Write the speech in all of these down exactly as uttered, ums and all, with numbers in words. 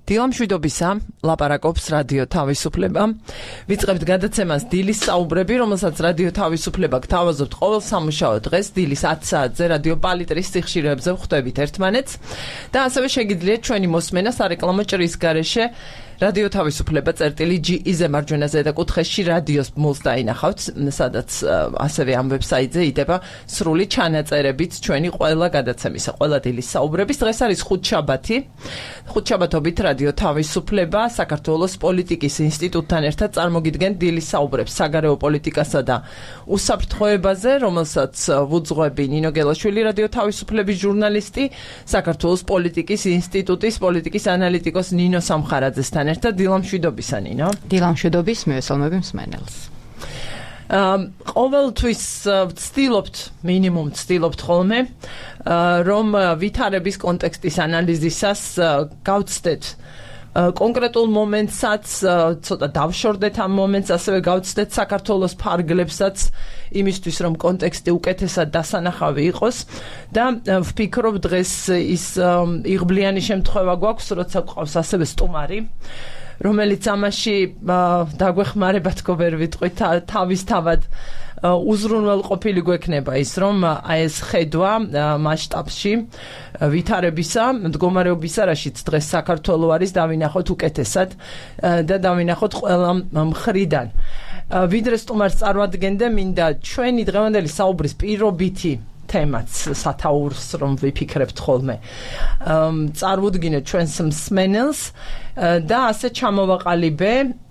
დილამშვიდობისა, ლაპარაკობს რადიო თავისუფლება. ვიწყებთ გადაცემას დილის საუბრები, რომელსაც რადიო თავისუფლება გთავაზობთ ყოველ სამუშაო დღეს დილის ათი საათზე რადიო პალიტრის სიხშირეებზე ვხვდებით ერთმანეთს და ასევე შეგიძლიათ ჩვენი მოსმენა სარეკლამო ჭრის გარეშე რადიო თავისუფლება წერტილი ჯი-ზე მარჯვენა ზედა კუთხეში რადიოს მულს დაინახავთ, სადაც ასევე ამ ვებსაიტზე იდება სრული ჩანაწერებით ჩვენი ყველა გადაცემისა, ყველა დილის საუბრების. დღეს არის ხუთშაბათი. ხუთშაბათობით რადიო თავისუფლება საქართველოს პოლიტიკის ინსტიტუტთან ერთად წარმოგიდგენთ დილის საუბრებს საგარეო პოლიტიკასა და უსაფრთხოებაზე, რომელსაც ვუძღვები ნინო გელაშვილი, რადიო თავისუფლების ჟურნალისტი, საქართველოს პოლიტიკის ინსტიტუტის პოლიტიკის ანალიტიკოს ნინო სამხარაძესთან ერთად. დილამშვიდობისა ნინო. დილამშვიდობის, მივესალმები მსმენელს. ყოველთვის ვცდილობთ, მინიმუმ ვცდილობთ ხოლმე, რომ ვითარების კონტექსტის ანალიზისას გავცდეთ კონკრეტულ მომენტსაც, ცოტა დავშორდეთ ამ მომენტს, ასევე გავცდეთ საქართველოს ფარგლებსაც იმისთვის, რომ კონტექსტი უკეთესად დასანახავი იყოს და ვფიქრობ დღეს ის იღბლიანი შემთხვევა გვაქვს, როცა გვყავს ასევე სტუმარი, რომელიც ამაში დაგვეხმარება თქო ვერ ვიტყვით თავისთავად უზრუნველყოფილი გვექნება ის, რომ აი ეს ხედვა მასშტაბში ვითარებისა, მდგომარეობისა, რაშიც დღეს საქართველო არის, დავინახოთ უკეთესად და დავინახოთ ყველა მხრიდან. ვიდრე სტუმარს წარმოადგენდა, მინდა ჩვენი დღევანდელი საუბრის პირობითი თემაც სათაურს რომ ვიფიქრებთ ხოლმე წარმოუდგინეთ ჩვენს მსმენელს და ასე ჩამოვაყალიბე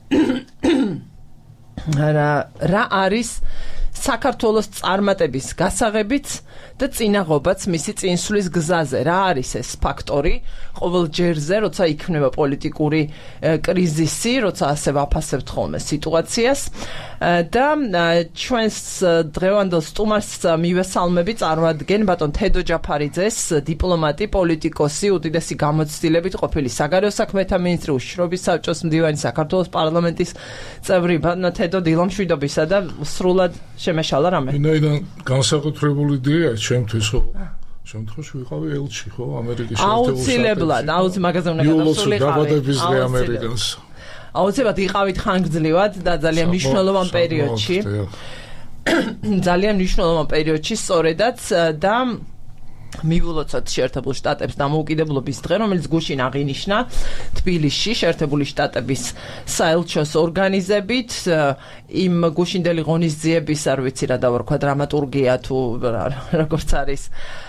რა რა არის საქართველოს წარმატების გასაღებიც და წინაღობაც მისი წინსვლის გზაზე. რა არის ეს ფაქტორი ყოველ ჯერზე, როცა იქნება პოლიტიკური კრიზისი, როცა ასე ვაფასებთ ხოლმე სიტუაციას და ჩვენს დღევანდელ სტუმარს მივესალმები, წარმოადგენ ბატონ თედო ჯაფარიძეს, დიპლომატი, პოლიტიკოსი, უდიდესი გამოცდილებით ყოფილი საგარეო საქმეთა მინისტრი, უშიშროების საბჭოს მდივანი, საქართველოს პარლამენტის წევრი. ბატონ თედო, დილამშვიდობისა და სრულად შემეშალა რამე. ვინაიდან განსაკუთრებული დია ჩემთვის ხო შემთხვევაში ვიყავი ელჩი ხო ამერიკის შეერთებულ შტატებში. აუცილებლად, აუცილებლად მაგაზე უნდა გადასულიყავი. დაბადების დღე ამერიკანს. აუცილებლად იყავით ხანგრძლივად და ძალიან მნიშვნელოვან პერიოდში. ძალიან მნიშვნელოვან პერიოდში სწორედაც და მივულოცოთ შეერთებულ შტატებს დამოუკიდებლობის დღე, რომელიც გუშინ აღინიშნა თბილისში შეერთებული შტატების საელჩოს ორგანიზებით. იმ გუშინდელი ღონისძიების, არ ვიცი რა დავარქვა, დრამატურგია თუ როგორც არის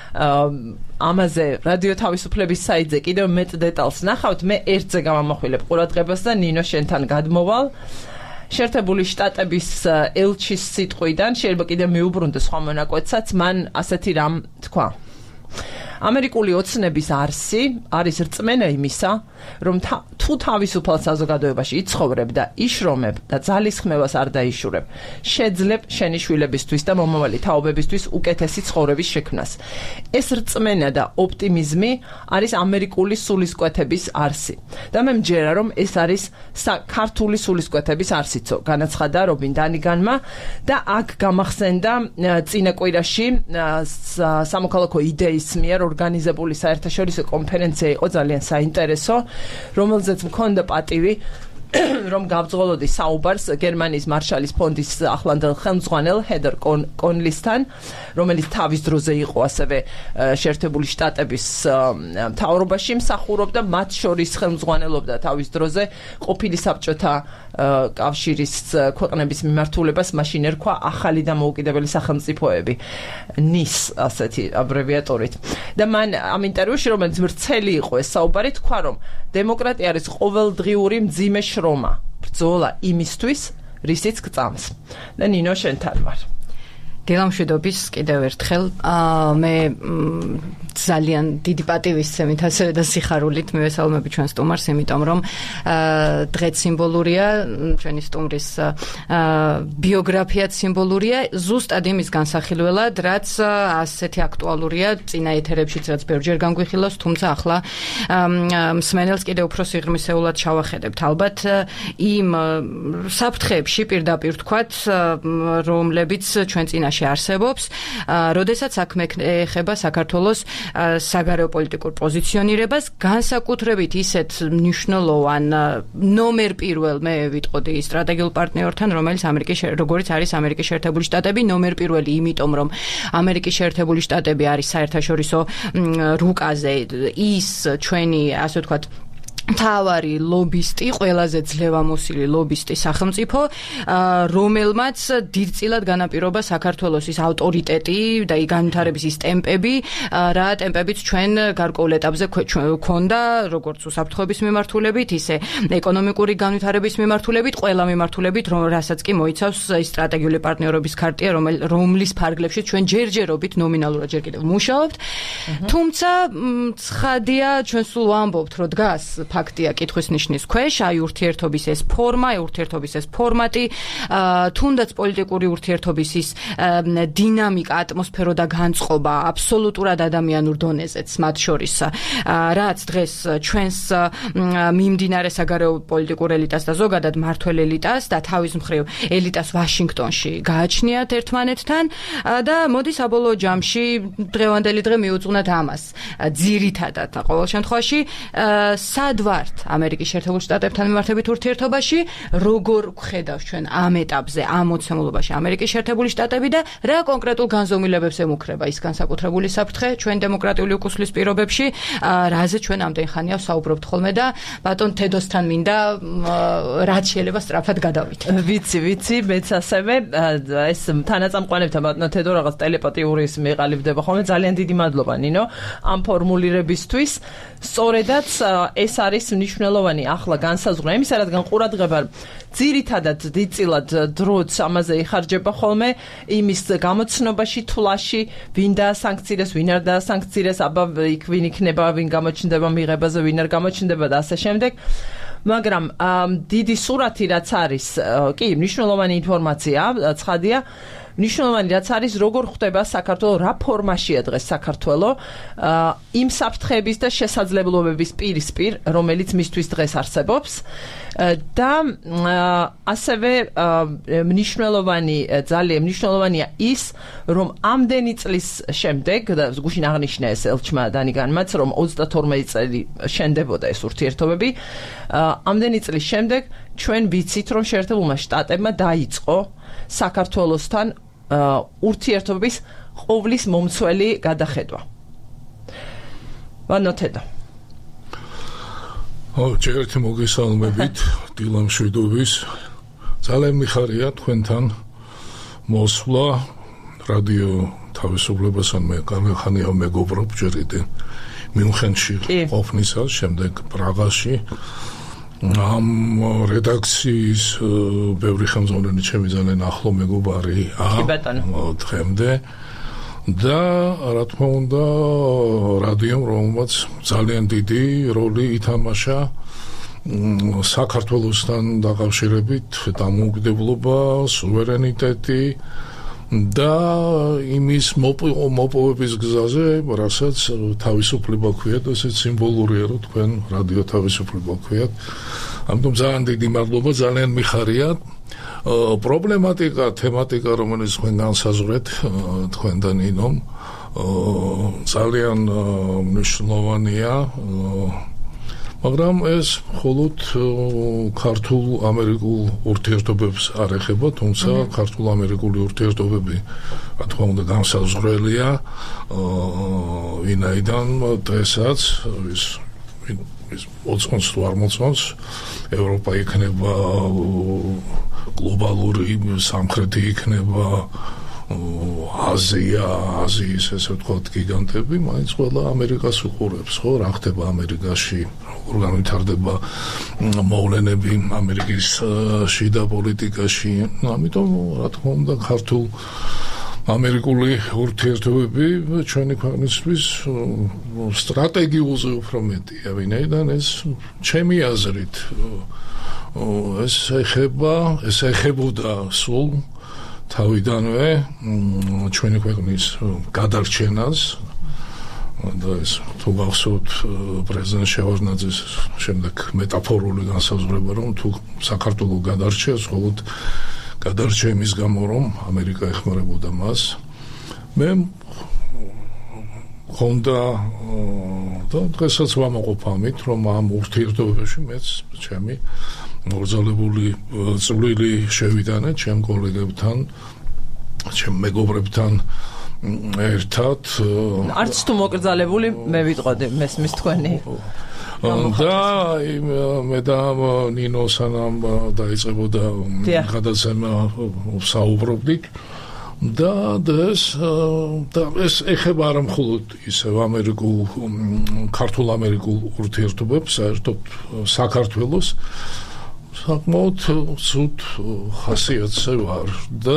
ამაზე რადიო თავისუფლების საიტზე კიდევ მეტ დეტალს ნახავთ. მე ერთზე გამამახვილებ ყურადღებას და ნინო შენთან გადმოვალ. შეერთებული შტატების ელჩის სიტყვიდან შეიძლება კიდევ მიუბრუნდე სხვა მონაკვეთსაც, მან ასეთი რამ თქვა. ამერიკული ოცნების არსი არის რწმენა იმისა, რომ თუ თავისუფალ საზოგადოებაში იცხოვრებ და იშრომებ და ძალისხმევას არ დაიშურებ, შეძლებ შენი შვილებისთვის და მომავალი თაობებისთვის უკეთესი ცხოვრების შექმნას. ეს რწმენა და ოპტიმიზმი არის ამერიკული სულისკვეთების არსი. და მე მჯერა, რომ ეს არის ქართული სულისკვეთების არსიცო, განაცხადა რობინ დანიგანმა და აქ გამახსენდა წინა კვირაში სამოქალაქო იდეის მიერ ორგანიზებული საერთაშორისო კონფერენცია იყო ძალიან საინტერესო, რომელზეც მქონდა პატივი რომ გავძღოლოდი საუბარს გერმანიის მარშალის ფონდის ახლანდელ ხელმძღვანელ ჰედერ კონლისთან, რომელიც თავის დროზე იყო ასევე შეერთებული შტატების მთავრობაში მსახურობდა, მათ შორის ხელმძღვანელობდა თავის დროზე ყოფილი საბჭოთა კავშირის ქვეყნების მიმართულებას, მაშინ ერქვა ახალი დამოუკიდებელი სახელმწიფოები, ნის ასეთი აბრევიატურით. და მან ამ ინტერვიუში, რომელიც ვრცელი იყო ეს საუბარი, თქვა, რომ დემოკრატია არის ყოველდღიური მძიმე შრომა, ბრძოლა იმისთვის, რისიც გწამს. და ნინო შენთან ვარ. დილამშვიდობის კიდევ ერთხელ. მე ძალიან დიდი პატივისცემით ასევე და სიხარულით მივესალმები ჩვენ სტუმარს, იმიტომ რომ დღეც სიმბოლურია, ჩვენი სტუმრის ბიოგრაფიაც სიმბოლურია, ზუსტად იმის განსახილველად, რაც ასეთი აქტუალურია წინა ეთერებშიც, რაც ბევრჯერ განგვიხილავს, თუმცა ახლა მსმენელს კიდევ უფრო სიღრმისეულად ჩავახედებთ. ალბათ იმ საფრთხეებში პირდაპირ ვთქვათ, რომლებიც ჩვენ წინაშე ქვეყანაში არსებობს, როდესაც საქმე ეხება საქართველოს საგარეო პოლიტიკურ პოზიციონირებას, განსაკუთრებით ისეთ მნიშვნელოვან ნომერ პირველ მე ვიტყოდი სტრატეგიულ პარტნიორთან, რომელიც ამერიკის როგორც არის ამერიკის შეერთებული შტატები, ნომერ პირველი, იმიტომ რომ ამერიკის შეერთებული შტატები არის საერთაშორისო რუკაზე ის ჩვენი, ასე ვთქვათ, თავარი ლობისტი, ყველაზე ძლევამოსილი ლობისტი სახელმწიფო, რომელმაც დიდწილად განაპირობა საქართველოს ის ავტორიტეტი და განვითარების ის ტემპები, რა ტემპებიც ჩვენ გარკვეულ ეტაპზე გვქონდა, როგორც უსაფრთხოების მიმართულებით, ისე ეკონომიკური განვითარების მიმართულებით, ყველა მიმართულებით, რასაც კი მოიცავს ის სტრატეგიული პარტნიორობის ქარტია, რომლის ფარგლებში ჩვენ ჯერჯერობით ნომინალურად ჯერ კიდევ მუშაობთ. თუმცა ცხადია, ჩვენ სულ ვამბობთ, რომ დგას ფაქტია კითხვის ნიშნის ქვეშ, აი ურთიერთობის ეს ფორმა, ურთიერთობის ეს ფორმატი, თუნდაც პოლიტიკური ურთიერთობის ის დინამიკა, ატმოსფერო და განწყობა აბსოლუტურად ადამიანურ დონეზეც მათ შორის, რაც დღეს ჩვენს მიმდინარე საგარეო პოლიტიკურ ელიტას და ზოგადად მართველ ელიტას და თავის მხრივ ელიტას ვაშინგტონში გააჩნიათ ერთმანეთთან და მოდი საბოლოო ჯამში დღევანდელი დღე მიუძღვნათ ამას. ძირითადად ყოველ შემთხვევაში სად ვართ ამერიკის შეერთებულ შტატებთან მიმართებით ურთიერთობაში, როგორ ვხედავთ ჩვენ ამ ეტაპზე, ამ მოცემულობაში ამერიკის შეერთებული შტატები და რა კონკრეტულ განზომილებებს ემუქრება ის განსაკუთრებული საფრთხე ჩვენ დემოკრატიული უკუსლის პირობებში, რაზე ჩვენ ამდენ ხანია ვსაუბრობთ ხოლმე და ბატონ თედოსთან მინდა რაც შეიძლება სწრაფად გადავიდეთ. ვიცი, ვიცი, მეც ასევე ეს თანაწამყვანებთან ბატონო თედო რაღაც ტელეპათიური ის მეყალიბდება ხოლმე. ძალიან დიდი მადლობა ნინო ამ ფორმულირებისთვის. სწორედაც ეს არის მნიშვნელოვანი ახლა განსაზღვრა იმისა, რადგან ყურადღება ძირითადად დიდწილად დროც ამაზე იხარჯება ხოლმე იმის გამოცნობაში, თვლაში, ვინ დაასანქცირეს, ვინ არ დაასანქცირეს, აბა იქ ვინ იქნება, ვინ გამოჩნდება მიღებაზე, ვინ არ გამოჩნდება და ასე შემდეგ. მაგრამ დიდი სურათი რაც არის, კი, მნიშვნელოვანი ინფორმაცია, ცხადია, მნიშვნელოვანი რაც არის, როგორ ხდება საქართველო, რა ფორმაშია დღეს საქართველო იმ საფრთხეების და შესაძლებლობების პირისპირ, რომელიც მისთვის დღეს არსებობს და ასევე მნიშვნელოვანი, ძალიან მნიშვნელოვანია ის, რომ ამდენი წლის შემდეგ და გუშინ აღნიშნა ეს ელჩმა დანიგანმაც, რომ ოცდათორმეტი წელი შენდებოდა ეს ურთიერთობები, ამდენი წლის შემდეგ ჩვენ ვიცით, რომ შეერთებულმა შტატებმა დაიწყო საქართველოსთან ურთიერთობის ყოვლის მომცველი გადახედვა. ვანოთედო. ო, ჯერეთი მოგესალმებით დილამშვიდობის. ძალიან მიხარია თქვენთან მოსვლა რადიო თავისუფლებასთან მე განხანია მეგობრობ ჯერ კიდე მიუნხენში ყოფნისას, შემდეგ პრაღაში. ამ რედაქციის ბევრი ხელმძღვანელი ჩემი ძალიან ახლო მეგობარი დღემდე და რა თქმა უნდა რადიომ, რომელმაც ძალიან დიდი როლი ითამაშა საქართველოსთან დაკავშირებით, დამოუკიდებლობა, სუვერენიტეტი და იმის მოპოვების გზაზე, რასაც თავისუფლება ქვიათ, ესეც სიმბოლურია, რომ თქვენ რადიო თავისუფლება ქვიათ. ამიტომ ძალიან დიდი მადლობა, ძალიან მიხარია. პრობლემატიკა, თემატიკა, რომელიც თქვენ განსაზღვრეთ, თქვენ და ნინომ, ძალიან მნიშვნელოვანია. მაგრამ ეს მხოლოდ ქართულ ამერიკულ ურთიერთობებს არ ეხება, თუმცა ქართულ ამერიკული ურთიერთობები, რა თქმა უნდა, განსაზღვრელია ვინაიდან დღესაც ის მოწონს თუ არ მოწონს, ევროპა იქნება გლობალური, სამხრეთი იქნება აზია, აზიის ესე ვთქვათ გიგანტები, მაინც ყველა ამერიკას უყურებს, ხო? რა ხდება ამერიკაში, როგორ განვითარდება მოვლენები ამერიკის შიდა პოლიტიკაში. ამიტომ, რა თქმა უნდა, ქართულ ამერიკული ურთიერთობები ჩვენი ქვეყნისთვის სტრატეგიულზე უფრო მეტია, ვინაიდან ეს ჩემი აზრით ეს ეხება, ეს ეხებოდა სულ თავიდანვე ჩვენი ქვეყნის გადარჩენას და ეს თუ გახსოვთ პრეზიდენტ შევარდნაძის შემდეგ მეტაფორული განსაზღვრება, რომ თუ საქართველო გადარჩეს, მხოლოდ გადარჩენის გამო რომ ამერიკა ეხმარებოდა მას მე ხონდა და დღესაც ვამაყობ ამით რომ ამ ურთიერთობებში მეც ჩემი მოგზაურებული წვლილი შევიტანე ჩემ კოლეგებთან ჩემ მეგობრებთან ერთად არც თუ მოკრძალებული მე ვიტყოდი მესმის თქვენი და მე და ნინო სანამ დაიწყებოდა გადაცემა საუბრობდით და ეს და ეს ეხება არ მხოლოდ ისევ ამერიკულ ქართულ ამერიკულ ურთიერთობებს საერთოდ საქართველოს საკმაოდ ცუდ ხასიათზე ვარ და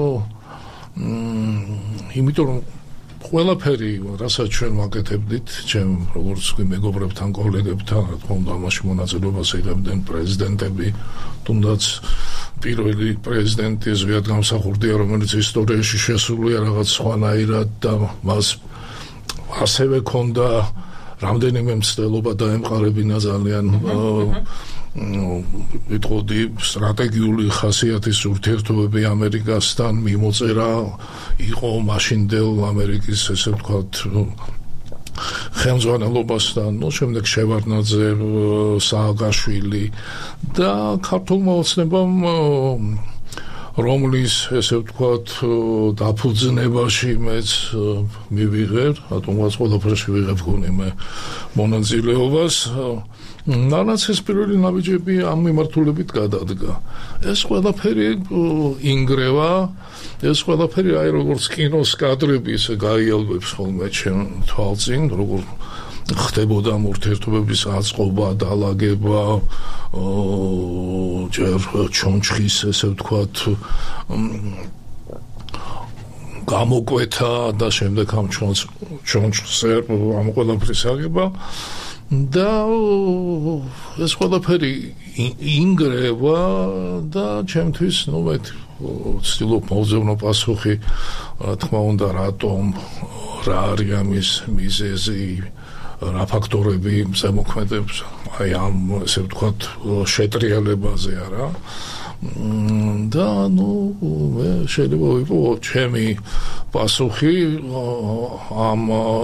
იმიტომ რომ ყველაფერი რასაც ჩვენ ვაკეთებდით ჩემ როგორც მეგობრებთან კოლეგებთან რა თქმა უნდა ამაში მონაწილეობას იღებდნენ პრეზიდენტები თუნდაც პირველი პრეზიდენტი ზვიად გამსახურდია რომელიც ისტორიაში შესულია რაღაც სხვანაირად და მას ასევე ქონდა რამდენიმე მცდელობა დაემყარებინა ძალიან ვიტყოდი სტრატეგიული ხასიათის ურთიერთობები ამერიკასთან მიმოწერა იყო მაშინდელ ამერიკის ესე ვთქვათ ხელმძღვანელობასთან, ну შემდეგ შევარდნაძე, სააკაშვილი და ქართულმა ოცნებამ რომლის ესე ვთქვათ დაფუძნებაში მეც მივიღებ, რატომღაც ყველაფერში ვიღებ გონიმე მონაწილეობას. ნანაც ეს პირველი ნაბიჯები ამ მიმართულებით გადადგა. ეს ყველაფერი ინგრევა, ეს ყველაფერი აი როგორც კინოს კადრები ისე გაიალბებს ხოლმე ჩემ თვალწინ, როგორ ხდებოდა ამ ურთიერთობების აწყობა, დალაგება, ჯერ ჩონჩხის ესე ვთქვათ გამოკვეთა და შემდეგ ამ ჩონჩხზე ამ ყველაფრის აღება და ეს ყველაფერი ინგრევა და ჩემთვის ნუ მე ვცდილობ მოვზევნო პასუხი რა თქმა უნდა რატომ რა არის ამის მიზეზი რა ფაქტორები ზემოქმედებს აი ამ ესე ვთქვათ შეტრიალებაზე არა და ნუ მე შეიძლება ვიპოვო ჩემი პასუხი ამ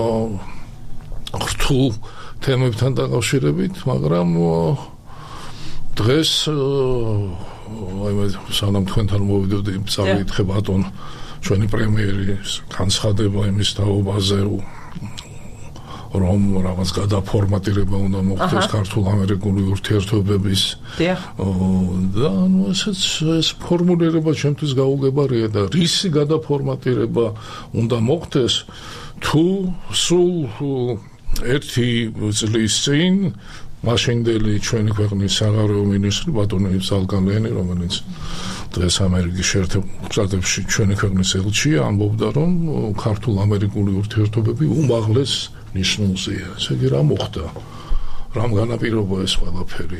რთულ თემებთან დაკავშირებით, მაგრამ დღეს აი მე სანამ თქვენთან მოვიდოდი წავიდე ბატონ ჩვენი პრემიერის განცხადება იმის თაობაზე რომ რაღაც გადაფორმატირება უნდა მოხდეს ქართულ-ამერიკული ურთიერთობების და ნუ ესეც ეს ფორმულირება ჩემთვის გაუგებარია და რისი გადაფორმატირება უნდა მოხდეს თუ სულ ერთი წლის წინ მაშინდელი ჩვენი ქვეყნის საგარეო მინისტრი ბატონი ზალგალიანი რომელიც დღეს ამერიკის შეერთებულ შტატებში ჩვენი ქვეყნის ელჩია ამბობდა რომ ქართულ-ამერიკული ურთიერთობები უმაღლეს ნიშნულზეა. ესე იგი რა მოხდა? რამ განაპირობა ეს ყველაფერი?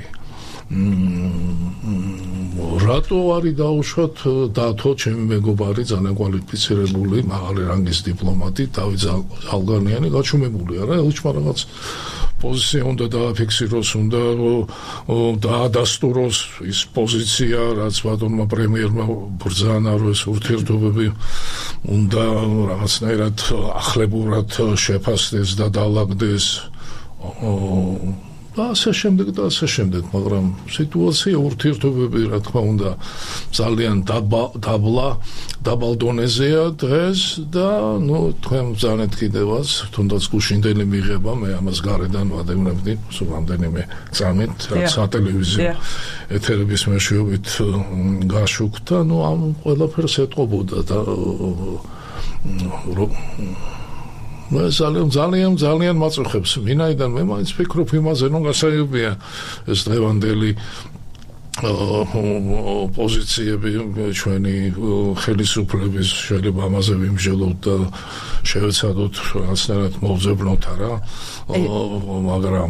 რატო არის დაუშვათ დათო ჩემი მეგობარი ძალიან კვალიფიცირებული მაღალი რანგის დიპლომატი დავით ზალგალიანი გაჩუმებული არა ელჩმა რაღაც პოზიცია უნდა დააფიქსიროს უნდა დაადასტუროს ის პოზიცია რაც ბატონმა პრემიერმა ბრძანა რომ ეს ურთიერთობები უნდა რაღაცნაირად ახლებურად შეფასდეს და დაალაგდეს და ასე შემდეგ და ასე შემდეგ, მაგრამ სიტუაცია ურთიერთობები რა თქმა უნდა ძალიან დაბლა, დაბალ დონეზეა დღეს და ნუ თქვენ ბრძანეთ კიდევაც, თუნდაც გუშინდელი მიღება, მე ამას გარედან ვადევნებდი, სულ რამდენიმე წამით, რაც სატელევიზიო ეთერების მეშვეობით გაშუქდა, ნუ ამ ყველაფერს ეტყობოდა და მე ძალიან ძალიან ძალიან მაწუხებს ვინაიდან მე მაინც ვფიქრობ იმაზე რომ გასაუბრია ეს დღევანდელი პოზიციები ჩვენი ხელისუფლების შეიძლება ამაზე ვიმსჯელოთ და შევეცადოთ რაღაცნაირად მოვზებნოთ არა მაგრამ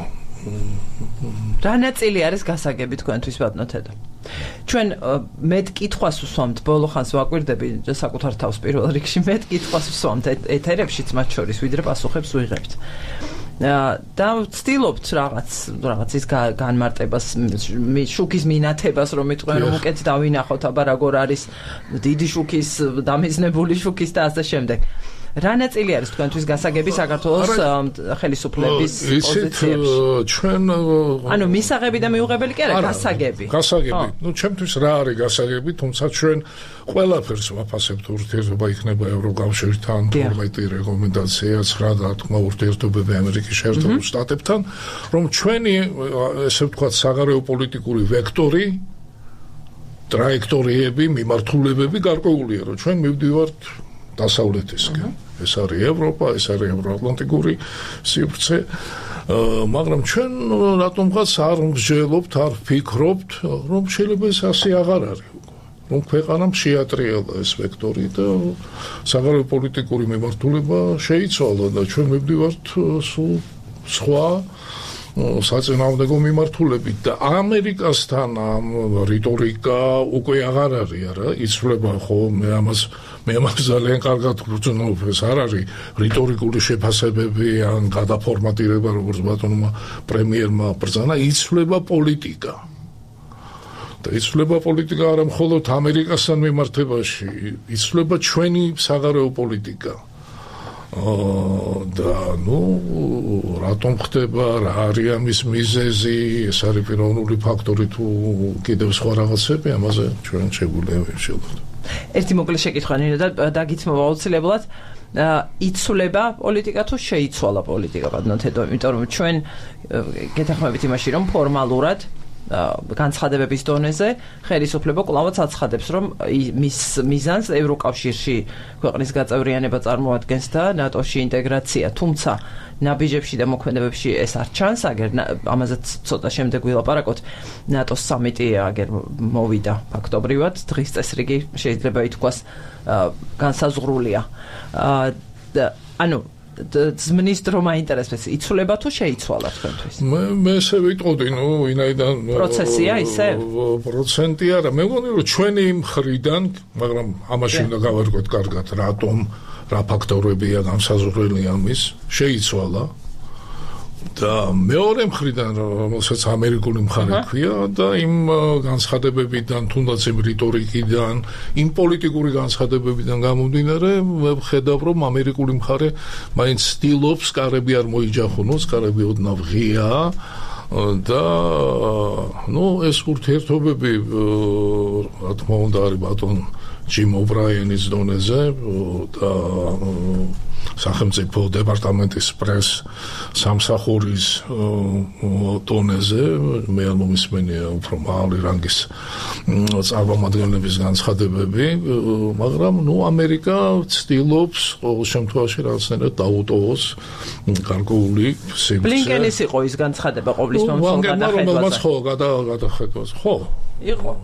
რა ნაწილი არის გასაგები თქვენთვის ბატონო თედო ჩვენ მეტ კითხვას უსვამთ ბოლო ხანს ვაკვირდები საკუთარ თავს პირველ რიგში მეტ კითხვას უსვამთ ეთერებშიც მათ შორის ვიდრე პასუხებს ვიღებთ და ვცდილობთ რაღაც რაღაცის განმარტებას, შუქის მინათებას, რომ იტყვენ, რომ უკეთ დავინახოთ, აბა როგორ არის დიდი შუქის, დამიზნებული შუქის და ასე შემდეგ. რა ნაწილი არის თქვენთვის გასაგები საქართველოს ხელისუფლების პოზიციებში? ჩვენ ანუ მისაღები და მიუღებელი კი არა, გასაგები. გასაგები. ნუ ჩემთვის რა არის გასაგები, თუმცა ჩვენ ყველაფერს ვაფასებთ ურთიერთობა იქნება ევროკავშირთან, თორმეტი რეკომენდაცია, ცხრა დათქმა ურთიერთობები ამერიკის შეერთებულ შტატებთან, რომ ჩვენი ესე ვთქვათ საგარეო პოლიტიკური ვექტორი, ტრაექტორიები, მიმართულებები გარკვეულია, რომ ჩვენ მივდივართ დასავლეთისკენ. ეს არის ევროპა, ეს არის ევროატლანტიკური სივრცე, მაგრამ ჩვენ რატომღაც არ მსჯელობთ, არ ვფიქრობთ, რომ შეიძლება ეს ასე აღარ არის. რომ ქვეყანამ შეატრიალა ეს ვექტორი და საგარეო პოლიტიკური მიმართულება შეიცვალა და ჩვენ მივდივართ სულ სხვა საწინააღმდეგო მიმართულებით და ამერიკასთან ამ რიტორიკა უკვე აღარ არის, არა, იცვლება ხო, მე ამას მე ამას ძალიან კარგად ვგრძნობ, ეს არ არის რიტორიკული შეფასებები ან გადაფორმატირება, როგორც ბატონმა პრემიერმა ბრძანა, იცვლება პოლიტიკა. და იცვლება პოლიტიკა არა მხოლოდ ამერიკასთან მიმართებაში, იცვლება ჩვენი საგარეო პოლიტიკა. და ნუ რატომ ხდება, რა არის ამის მიზეზი, ეს არის პიროვნული ფაქტორი თუ კიდევ სხვა რაღაცები, ამაზე ჩვენ შეგვიძლია ვიმსჯელოთ. ერთი მოკლე შეკითხვა ნინო და დაგიცნობა აუცილებლად, იცვლება პოლიტიკა თუ შეიცვალა პოლიტიკა ბატონეთო, იმიტომ რომ ჩვენ გეთანხმებით იმაში, რომ ფორმალურად განცხადებების დონეზე ხელისუფლება კვლავაც აცხადებს, რომ მის მიზანს ევროკავშირში ქვეყნის გაწევრიანება წარმოადგენს და ნატოში ინტეგრაცია, თუმცა ნაბიჯებში და მოქმედებებში ეს არ ჩანს, აგერ ამაზეც ცოტა შემდეგ ვილაპარაკოთ. ნატოს სამიტი აგერ მოვიდა ფაქტობრივად, დღის წესრიგი შეიძლება ითქვას განსაზღვრულია. ანუ ზმნის დრო მაინტერესებს, იცვლება თუ შეიცვალა თქვენთვის? მე მე ესე ვიტყოდი, ნუ ვინაიდან პროცესია ისე? პროცენტი არა, მე მგონი რომ ჩვენი მხრიდან, მაგრამ ამაში უნდა გავარკვევთ კარგად, რატომ, რა ფაქტორებია განსაზღვრელი ამის, შეიცვალა. და მეორე მხრიდან, რომელსაც ამერიკული მხარე ქვია და იმ განცხადებებიდან, თუნდაც იმ რიტორიკიდან, იმ პოლიტიკური განცხადებებიდან გამომდინარე, ვხედავ, რომ ამერიკული მხარე მაინც ცდილობს კარები არ მოიჯახუნოს, კარები ოდნავ ღია და ნუ ეს ურთიერთობები, რა თქმა უნდა, არის ბატონ ჯიმ ობრაენის დონეზე და სახელმწიფო დეპარტამენტის პრეს სამსახურის დონეზე, მე არ მომისმენია უფრო მაღალი რანგის წარმომადგენლების განცხადებები, მაგრამ ნუ ამერიკა ცდილობს ყოველ შემთხვევაში რაღაცნაირად დაუტოვოს გარკვეული სივრცე. ბლინკენის იყო ის განცხადება ყოვლის მომსვლელ გადახედვაზე. ხო, გადახედვაზე. ხო. იყო.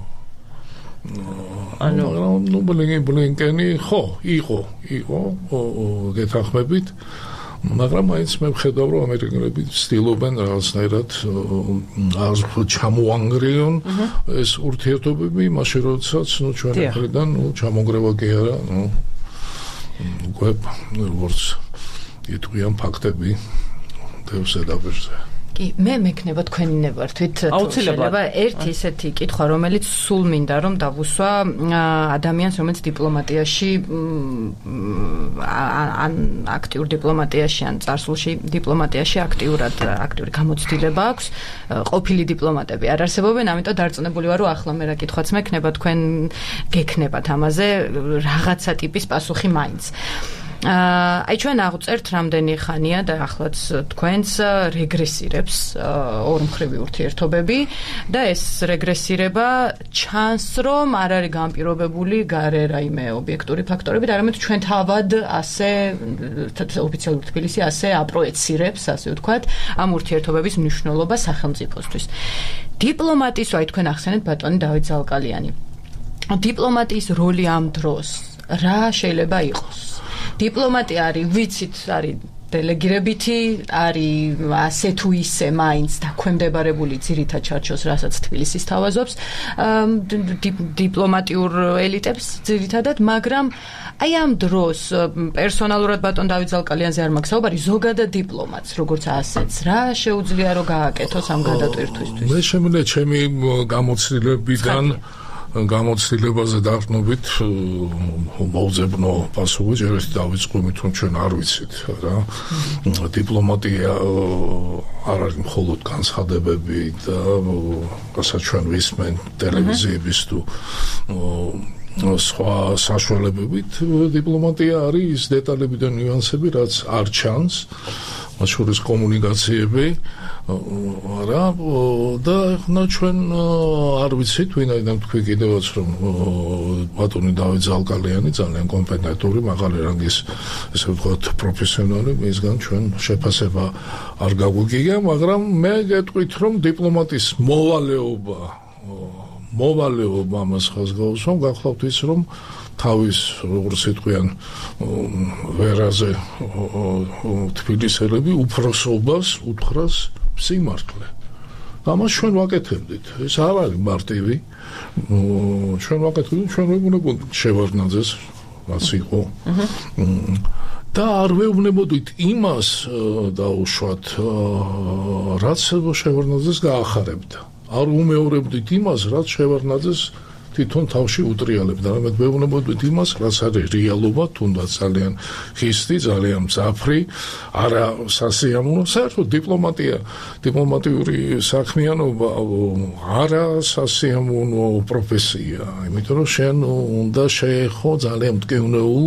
ანუ ნუ ბლინკენი ხო, იყო, იყო გეთანხმებით, მაგრამ მაინც მე ვხედავ, რომ ამერიკელები ცდილობენ რაღაცნაირად არ ჩამოანგრიონ ეს ურთიერთობები, მაშინ როდესაც ნუ ჩვენი მხრიდან ნუ ჩამონგრევა კი არა, ნუ უკვე როგორც იტყვიან ფაქტები დევს ზედაპირზე. მე მექნება თქვენი ნებართვით შეიძლება ერთი ისეთი კითხვა, რომელიც სულ მინდა რომ დავუსვა ადამიანს, რომელიც დიპლომატიაში ან აქტიურ დიპლომატიაში ან წარსულში დიპლომატიაში აქტიურად აქტიური გამოცდილება აქვს, ყოფილი დიპლომატები არ არსებობენ, ამიტომ დარწმუნებული ვარ, რომ ახლა მე რა კითხვაც მექნება, თქვენ გექნებათ ამაზე რაღაცა ტიპის პასუხი მაინც. აი ჩვენ აღვწერთ რამდენი ხანია და ახლაც თქვენს რეგრესირებს ორმხრივი ურთიერთობები და ეს რეგრესირება ჩანს რომ არ არის განპირობებული გარე რაიმე ობიექტური ფაქტორებით, არამედ ჩვენ თავად ასე ოფიციალურ თბილისი ასე აპროეცირებს, ასე ვთქვათ, ამ ურთიერთობების მნიშვნელობა სახელმწიფოსთვის. დიპლომატიის, აი თქვენ ახსენეთ ბატონი დავით ზალკალიანი. დიპლომატიის როლი ამ დროს რა შეიძლება იყოს? დიპლომატია არის, ვიცით, არის დელეგირებითი არის ასე თუ ისე მაინც დაქვემდებარებული ძირითად ჩარჩოს, რასაც თბილისის თავაზობს დიპლომატიურ ელიტებს ძირითადად, მაგრამ აი ამ დროს პერსონალურად ბატონ დავით ზალკალიანზე არ მაქვს საუბარი, ზოგადად დიპლომატს, როგორც ასეც, რა შეუძლია რომ გააკეთოს ამ გადატვირთვისთვის? მე შემიძლია ჩემი გამოცდილებიდან გამოცდილებაზე დაყრდნობით მოვძებნო პასუხი, ჯერ ერთი დავიწყოთ, რომ ჩვენ არ ვიცით რა. დიპლომატია არ არის მხოლოდ განცხადებები და რასაც ჩვენ ვისმენთ ტელევიზიების თუ სხვა საშუალებებით, დიპლომატია არის ის დეტალები და ნიუანსები, რაც არ ჩანს, მათ შორის კომუნიკაციები რა და ხნა ჩვენ არ ვიცით ვინაიდან თქვი კიდევაც რომ ბატონი დავით ზალკალიანი ძალიან კომპეტენტური მაღალი რანგის ესე ვთქვათ პროფესიონალი, მისგან ჩვენ შეფასება არ გაგვიგია, მაგრამ მე გეტყვით რომ დიპლომატის მოვალეობა მოვალეობა ამას ხაზგაუსვამ, გახლავთ ის რომ თავის როგორც იტყვიან ვერაზე თბილისელები უფროსობას უთხრას სიმართლე. ამას ჩვენ ვაკეთებდით. ეს არ არის მარტივი. ჩვენ ვაკეთებდით, ჩვენ ვეუბნებოდით შევარდნაძეს, რაც იყო. და არ ვეუბნებოდით იმას დაუშვათ, რაც შევარდნაძეს გაახარებდა. არ უმეორებდით იმას, რაც შევარდნაძეს თვითონ თავში უტრიალებდა, რამედ ვეუბნებოდით იმას, რაც არის რეალობა, თუნდაც ძალიან ხისტი, ძალიან მძაფრი, არა სასიამოვნო, საერთოდ დიპლომატია, დიპლომატიური საქმიანობა არა სასიამოვნო პროფესია, იმიტომ რომ შენ უნდა შეეხო ძალიან მტკივნეულ,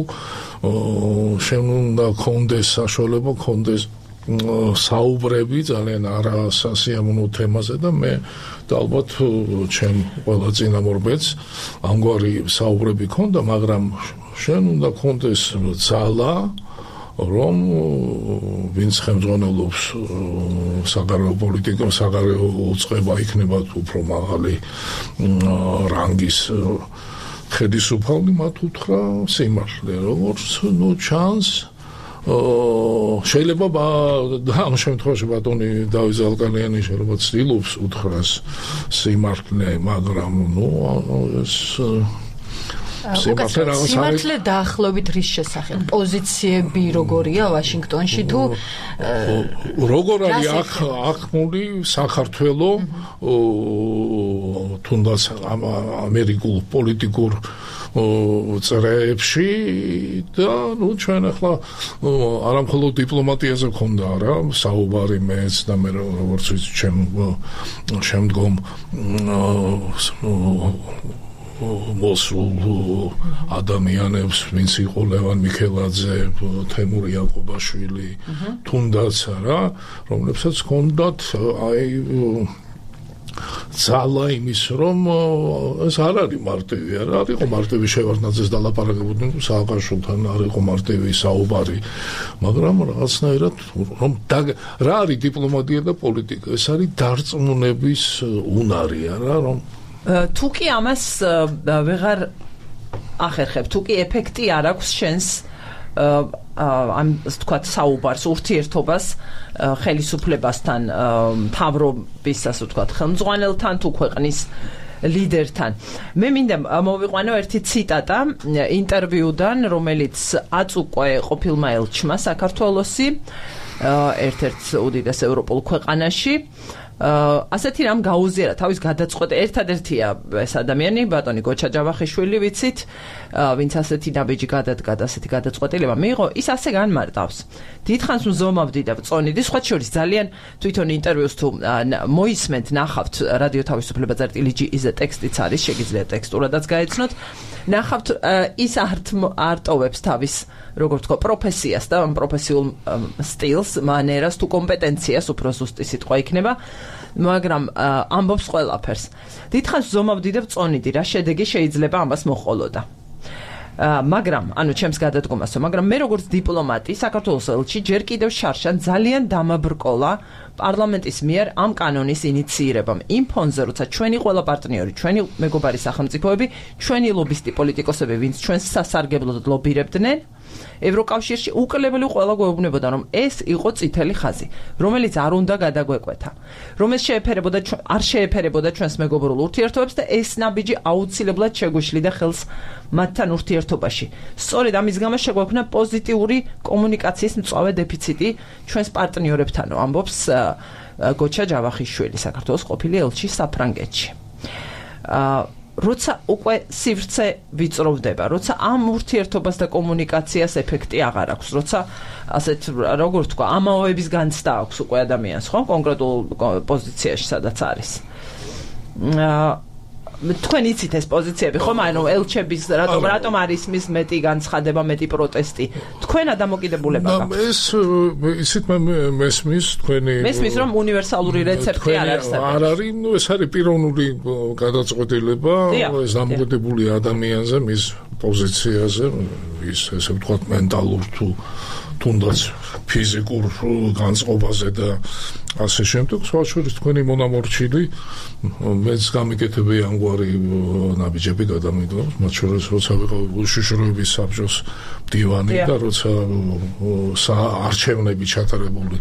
შენ უნდა გქონდეს საშუალება, გქონდეს საუბრები ძალიან არასასიამოვნო თემაზე და მე და ალბათ ჩემ ყველა წინამორბედს ამგვარი საუბრები ქონდა, მაგრამ შენ უნდა გქონდეს ძალა, რომ ვინც ხელმძღვანელობს საგარეო პოლიტიკა, საგარეო უწყება იქნება უფრო მაღალი რანგის ხელისუფალი, მათ უთხრა სიმართლე, როგორც ნუ ჩანს შეიძლება ამ შემთხვევაში ბატონი დავით ზალკალიანი შეიძლება ცდილობს უთხრას სიმართლე, მაგრამ ნუ ეს სიმართლე დაახლოებით რის შესახებ? პოზიციები როგორია ვაშინგტონში თუ როგორ არის აქ ახმული საქართველო თუნდაც ამერიკულ პოლიტიკურ წრეებში და ნუ ჩვენ ახლა არამხოლოდ დიპლომატიაზე გქონდა რა საუბარი მეც და მე როგორც ვიცი ჩემ შემდგომ მოსულ ადამიანებს, ვინც იყო ლევან მიქელაძე, თემურ იაკობაშვილი, თუნდაც რა, რომლებსაც ჰქონდათ აი ძალა იმის, რომ ეს არ არის მარტივი, არ იყო მარტივი შევარდნაძეს დალაპარაკებოდნენ სააკაშვილთან, არ იყო მარტივი საუბარი, მაგრამ რაღაცნაირად რომ რა არის დიპლომატია და პოლიტიკა, ეს არის დარწმუნების უნარი, რა, რომ თუ კი ამას ვეღარ ახერხებ, თუ კი ეფექტი არ აქვს შენს ამ თქვათ საუბარს, ურთიერთობას ხელისუფლებასთან, მთავრობის ასე ვთქვათ, ხელმძღვანელთან თუ ქვეყნის ლიდერთან. მე მინდა მოვიყვანო ერთი ციტატა ინტერვიუდან, რომელიც აწუყვე ყოფილმა ელჩმა საქართველოსი ერთ-ერთ უდიდეს ევროპულ ქვეყანაში. ასეთი რამ გაუზიარა თავის გადაწყვეტა ერთადერთია ეს ადამიანი ბატონი გოჩა ჯავახიშვილი ვიცით ვინც ასეთი ნაბიჯი გადადგა და ასეთი გადაწყვეტილება მიიღო ის ასე განმარტავს დიდხანს მზომავდი და წონიდი სხვა შორის ძალიან თვითონ ინტერვიუს თუ მოისმენთ ნახავთ რადიო თავისუფლება წერტილი ჯი-ზე ტექსტიც არის შეგიძლიათ ტექსტურადაც გაეცნოთ ნახავთ ის არტოვებს თავის როგორ თქვა პროფესიას და პროფესიულ სტილს მანერას თუ კომპეტენციას უფრო ზუსტი სიტყვა იქნება მაგრამ ამბობს ყველაფერს დიდხანს ვზომავდი და წონიდი რა შედეგი შეიძლება ამას მოჰყოლოდა მაგრამ ანუ ჩემს გადადგომასო მაგრამ მე როგორც დიპლომატი საქართველოს ელჩი ჯერ კიდევ შარშან ძალიან დამაბრკოლა პარლამენტის მიერ ამ კანონის ინიციირებამ იმ ფონზე როცა ჩვენი ყველა პარტნიორი ჩვენი მეგობარი სახელმწიფოები ჩვენი ლობისტი პოლიტიკოსები ვინც ჩვენს სასარგებლოდ ლობირებდნენ ევროკავშირში უკრლებელი ყველა გვეუბნებოდა, რომ ეს იყო წითელი ხაზი, რომელიც არ უნდა გადაგვეკვეთა, რომელიც შეეფერებოდა არ შეეფერებოდა ჩვენს მეგობრულ ურთიერთობებს და ეს ნაბიჯი აუცილებლად შეგვიშლიდა ხელს მათთან ურთიერთობაში. სწორედ ამის გამო შეგვექნა პოზიტიური კომუნიკაციის მწვავე დეფიციტი ჩვენს პარტნიორებთან, ამბობს გოჩა ჯავახიშვილი, საქართველოს ყოფილი ელჩი საფრანგეთში. როცა უკვე სივრცე ვიწროვდება, როცა ამ ურთიერთობას და კომუნიკაციას ეფექტი აღარ აქვს, როცა ასეთ როგორ თქვა, ამაოების განცდა აქვს უკვე ადამიანს, ხო, კონკრეტულ პოზიციაში სადაც არის. თქვენ იცით ეს პოზიციები, ხომ? ანუ ელჩების რატომ რატომ არის მის მეტი განცხადება, მეტი პროტესტი? თქვენა დამოკიდებულება გაქვთ? ეს ისეთ მესმის თქვენი მესმის რომ უნივერსალური რეცეპტი არ არსებობს. არ არის, ნუ ეს არის პიროვნული გადაწყვეტილება, ეს დამოკიდებული ადამიანზე, მის პოზიციაზე, ის ესე ვთქვათ მენტალურ თუ თუნდაც ფიზიკურ განწყობაზე და ასე შემდეგ, სხვა შორის თქვენი მონამორჩილი მეც გამიკეთებია ამგვარი ნაბიჯები გადამიდოს, მათ შორის როცა ვიყავი უშიშროების საბჭოს მდივანი და როცა არჩევნები ჩატარებული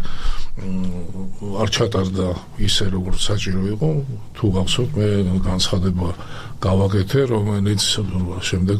არ ჩატარდა ისე როგორც საჭირო იყო, თუ გახსოვთ მე განცხადება გავაკეთე, რომელიც შემდეგ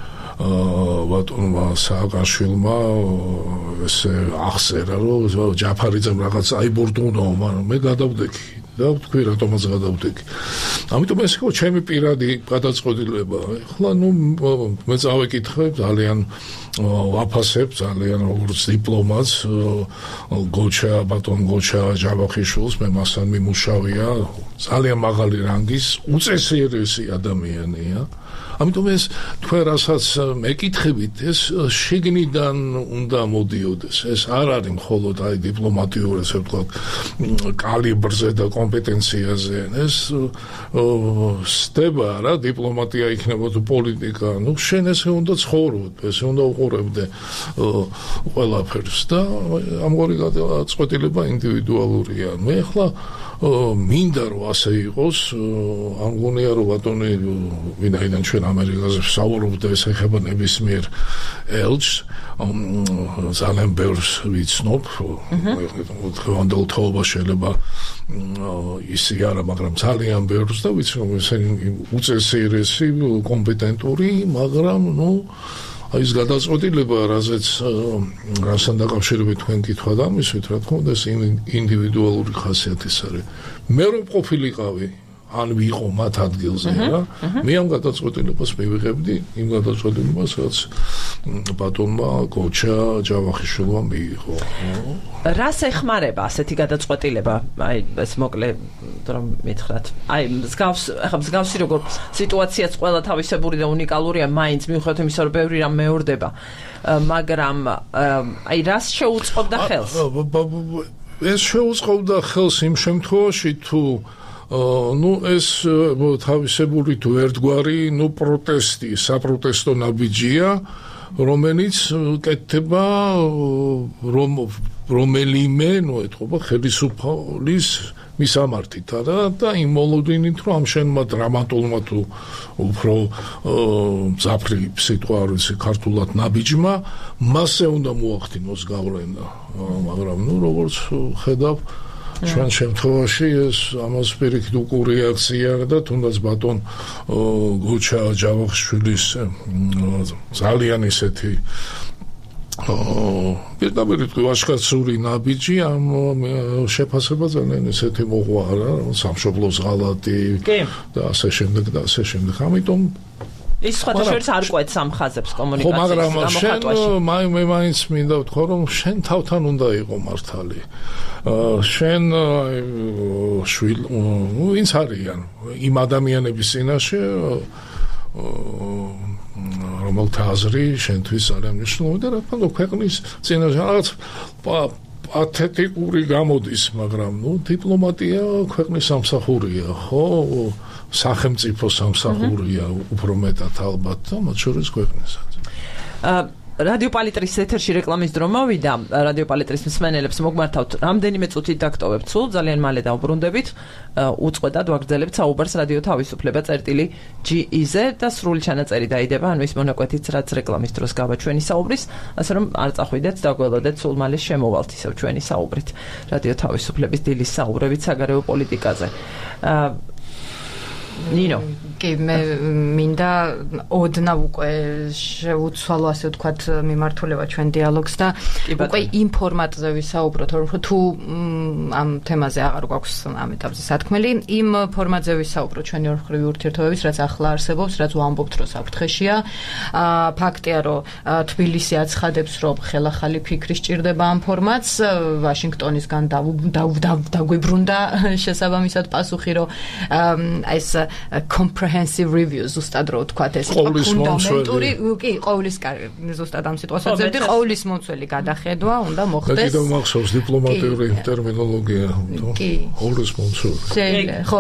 ბატონმა სააკაშვილმა ესე ახსერა, რომ ჯაფარიძემ რაღაც აიბურდუნო, მაგრამ მე გადავდექი და ვთქვი რატომაც გადავდექი. ამიტომ ეს იყო ჩემი პირადი გადაწყვეტილება. ეხლა ნუ მე წავეკითხე ძალიან ვაფასებ ძალიან როგორც დიპლომატს გოჩა ბატონ გოჩა ჯავახიშვილს, მე მასთან მიმუშავია, ძალიან მაღალი რანგის უწესრიესი ადამიანია. ამიტომ ეს თქვენ რასაც მეკითხებით, ეს შიგნიდან უნდა მოდიოდეს. ეს არ არის მხოლოდ აი დიპლომატიურ, ესე ვთქვათ, კალიბრზე და კომპეტენციაზე. ეს სდება რა, დიპლომატია იქნება თუ პოლიტიკა. ნუ შენ ესე უნდა ცხოვრობ, ესე უნდა უყურებდე ყველაფერს და ამგვარი გადაწყვეტილება ინდივიდუალურია. მე ახლა მინდა რომ ასე იყოს, არ მგონია რომ ბატონი ვინაიდან ჩვენ ამერიკაზე ვსაუბრობთ და ეს ეხება ნებისმიერ ელჩს, ძალიან ბევრს ვიცნობ, ხანდელ თაობა შეიძლება ისი არა, მაგრამ ძალიან ბევრს და ვიცნობ, ესენი უწესრიესი, კომპეტენტური, მაგრამ ნუ აი ეს გადაწყვეტილება, რაზეც რასთან დაკავშირებით თქვენ კითხვა დამისვით, რა თქმა უნდა, ეს ინდივიდუალური ხასიათის არის. მე რომ ყოფილიყავი ან ვიყო მათ ადგილზე რა, მე ამ გადაწყვეტილებას მივიღებდი, იმ გადაწყვეტილებას, რაც ბატონმა გოჩა ჯავახიშვილმა მიიღო. რას ეხმარება ასეთი გადაწყვეტილება? აი ეს მოკლე რომ მითხრათ. აი მსგავს, ახლა მსგავსი როგორ სიტუაციაც ყველა თავისებური და უნიკალურია, მაინც მიუხედავად იმისა, რომ ბევრი რამ მეორდება, მაგრამ აი რას შეუწყობდა ხელს? ეს შეუწყობდა ხელს იმ შემთხვევაში, თუ ну ეს თავისებური თუ ერთგვარი ну პროტესტი, საპროტესტო ნაბიჯია, რომელიც კეთდება რომ რომელიმე ну ეთქობა ხელისუფლის მისამართით არა და იმ მოლოდინით რომ ამ შენმა დრამატულმა თუ უფრო ზაფრი სიტყვა არ ვიცი ქართულად ნაბიჯმა მასზე უნდა მოახდინოს გავლენა, მაგრამ ну როგორც ხედავ ჩვენ შემთხვევაში ეს ამას პირიქით უკუ რეაქცია და თუნდაც ბატონ გოჩა ჯავახიშვილის ძალიან ისეთი პირდაპირ ვაშკაცური ნაბიჯი ამ შეფასება ძალიან ისეთი მოყვარა, სამშობლოს ღალატი და ასე შემდეგ და ასე შემდეგ. ამიტომ ის სხვათა შორის არ ყვეთ სამხაზებს კომუნიკაციის გამოხატვაში. შენ მე მაინც მინდა ვთქვა, რომ შენ თავთან უნდა იყო მართალი. შენ შვილ ვინც არიან იმ ადამიანების წინაშე, რომელთა აზრი შენთვის ძალიან მნიშვნელოვანია და რა თქმა უნდა ქვეყნის წინაშე რაღაც პათეტიკური გამოდის, მაგრამ ნუ დიპლომატია ქვეყნის სამსახურია, ხო? სახელმწიფო სამსახურია უფრო მეტად ალბათ და მათ შორის ქვეყნისაც. რადიო პალიტრის ეთერში რეკლამის დრო მოვიდა. რადიო პალიტრის მსმენელებს მოგმართავთ რამდენიმე წუთით დაგტოვებთ სულ, ძალიან მალე დავბრუნდებით. უწყვეტად ვაგრძელებთ საუბარს რადიო თავისუფლება წერტილი ჯი ი-ზე და სრული ჩანაწერი დაიდება, ანუ ის მონაკვეთიც რაც რეკლამის დროს გავა ჩვენი საუბრის, ასე რომ არ წახვიდეთ, დაგველოდეთ, სულ მალე შემოვალთ ისევ ჩვენი საუბრით. რადიო თავისუფლების დილის საუბრებით საგარეო პოლიტიკაზე. ნინო კი მე მინდა ოდნავ უკვე შეუცვალო ასე ვთქვათ მიმართულება ჩვენ დიალოგს და უკვე იმ ფორმატზე ვისაუბროთ, რომ თუ ამ თემაზე აღარ გვაქვს ამ ეტაპზე სათქმელი, იმ ფორმატზე ვისაუბროთ ჩვენი ორხრივი ურთიერთობების, რაც ახლა არსებობს, რაც ვამბობთ, რომ საფრთხეშია. ფაქტია, რომ თბილისი აცხადებს, რომ ხელახალი ფიქრი სჭირდება ამ ფორმატს, ვაშინგტონისგან დაგვიბრუნდა შესაბამისად პასუხი, რომ ეს comprehensive review ზუსტად რო ვთქვათ ეს ფუნდამენტური კი ყოვლის ზუსტად ამ სიტყვას ვაძლევდი ყოვლის მომცველი გადახედვა უნდა მოხდეს. და კიდევ მახსოვს დიპლომატიური ტერმინოლოგია ყოვლის მომცველი. ხო.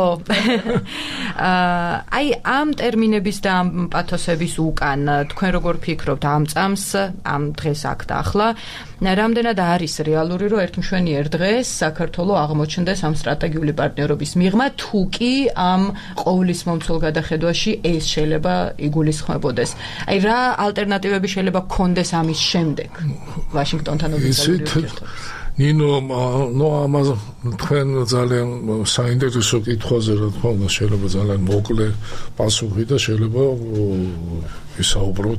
აი ამ ტერმინების და ამ პათოსების უკან თქვენ როგორ ფიქრობთ ამ წამს, ამ დღეს აქ და ახლა რამდენად არის რეალური, რომ ერთმშვენიერ დღეს საქართველოს აღმოჩნდეს ამ სტრატეგიული პარტნიორობის მიღმა, თუ კი ამ ყოვლის მომცველ გადახედვაში ეს შეიძლება იგულისხმებოდეს. აი რა ალტერნატივები შეიძლება გქონდეს ამის შემდეგ ვაშინგტონთან ოფიციალური ურთიერთობების? ნინო, ნუ ამაზე თქვენ ძალიან საინტერესო კითხვაზე რა თქმა უნდა შეიძლება ძალიან მოკლე პასუხი და შეიძლება ვისაუბროთ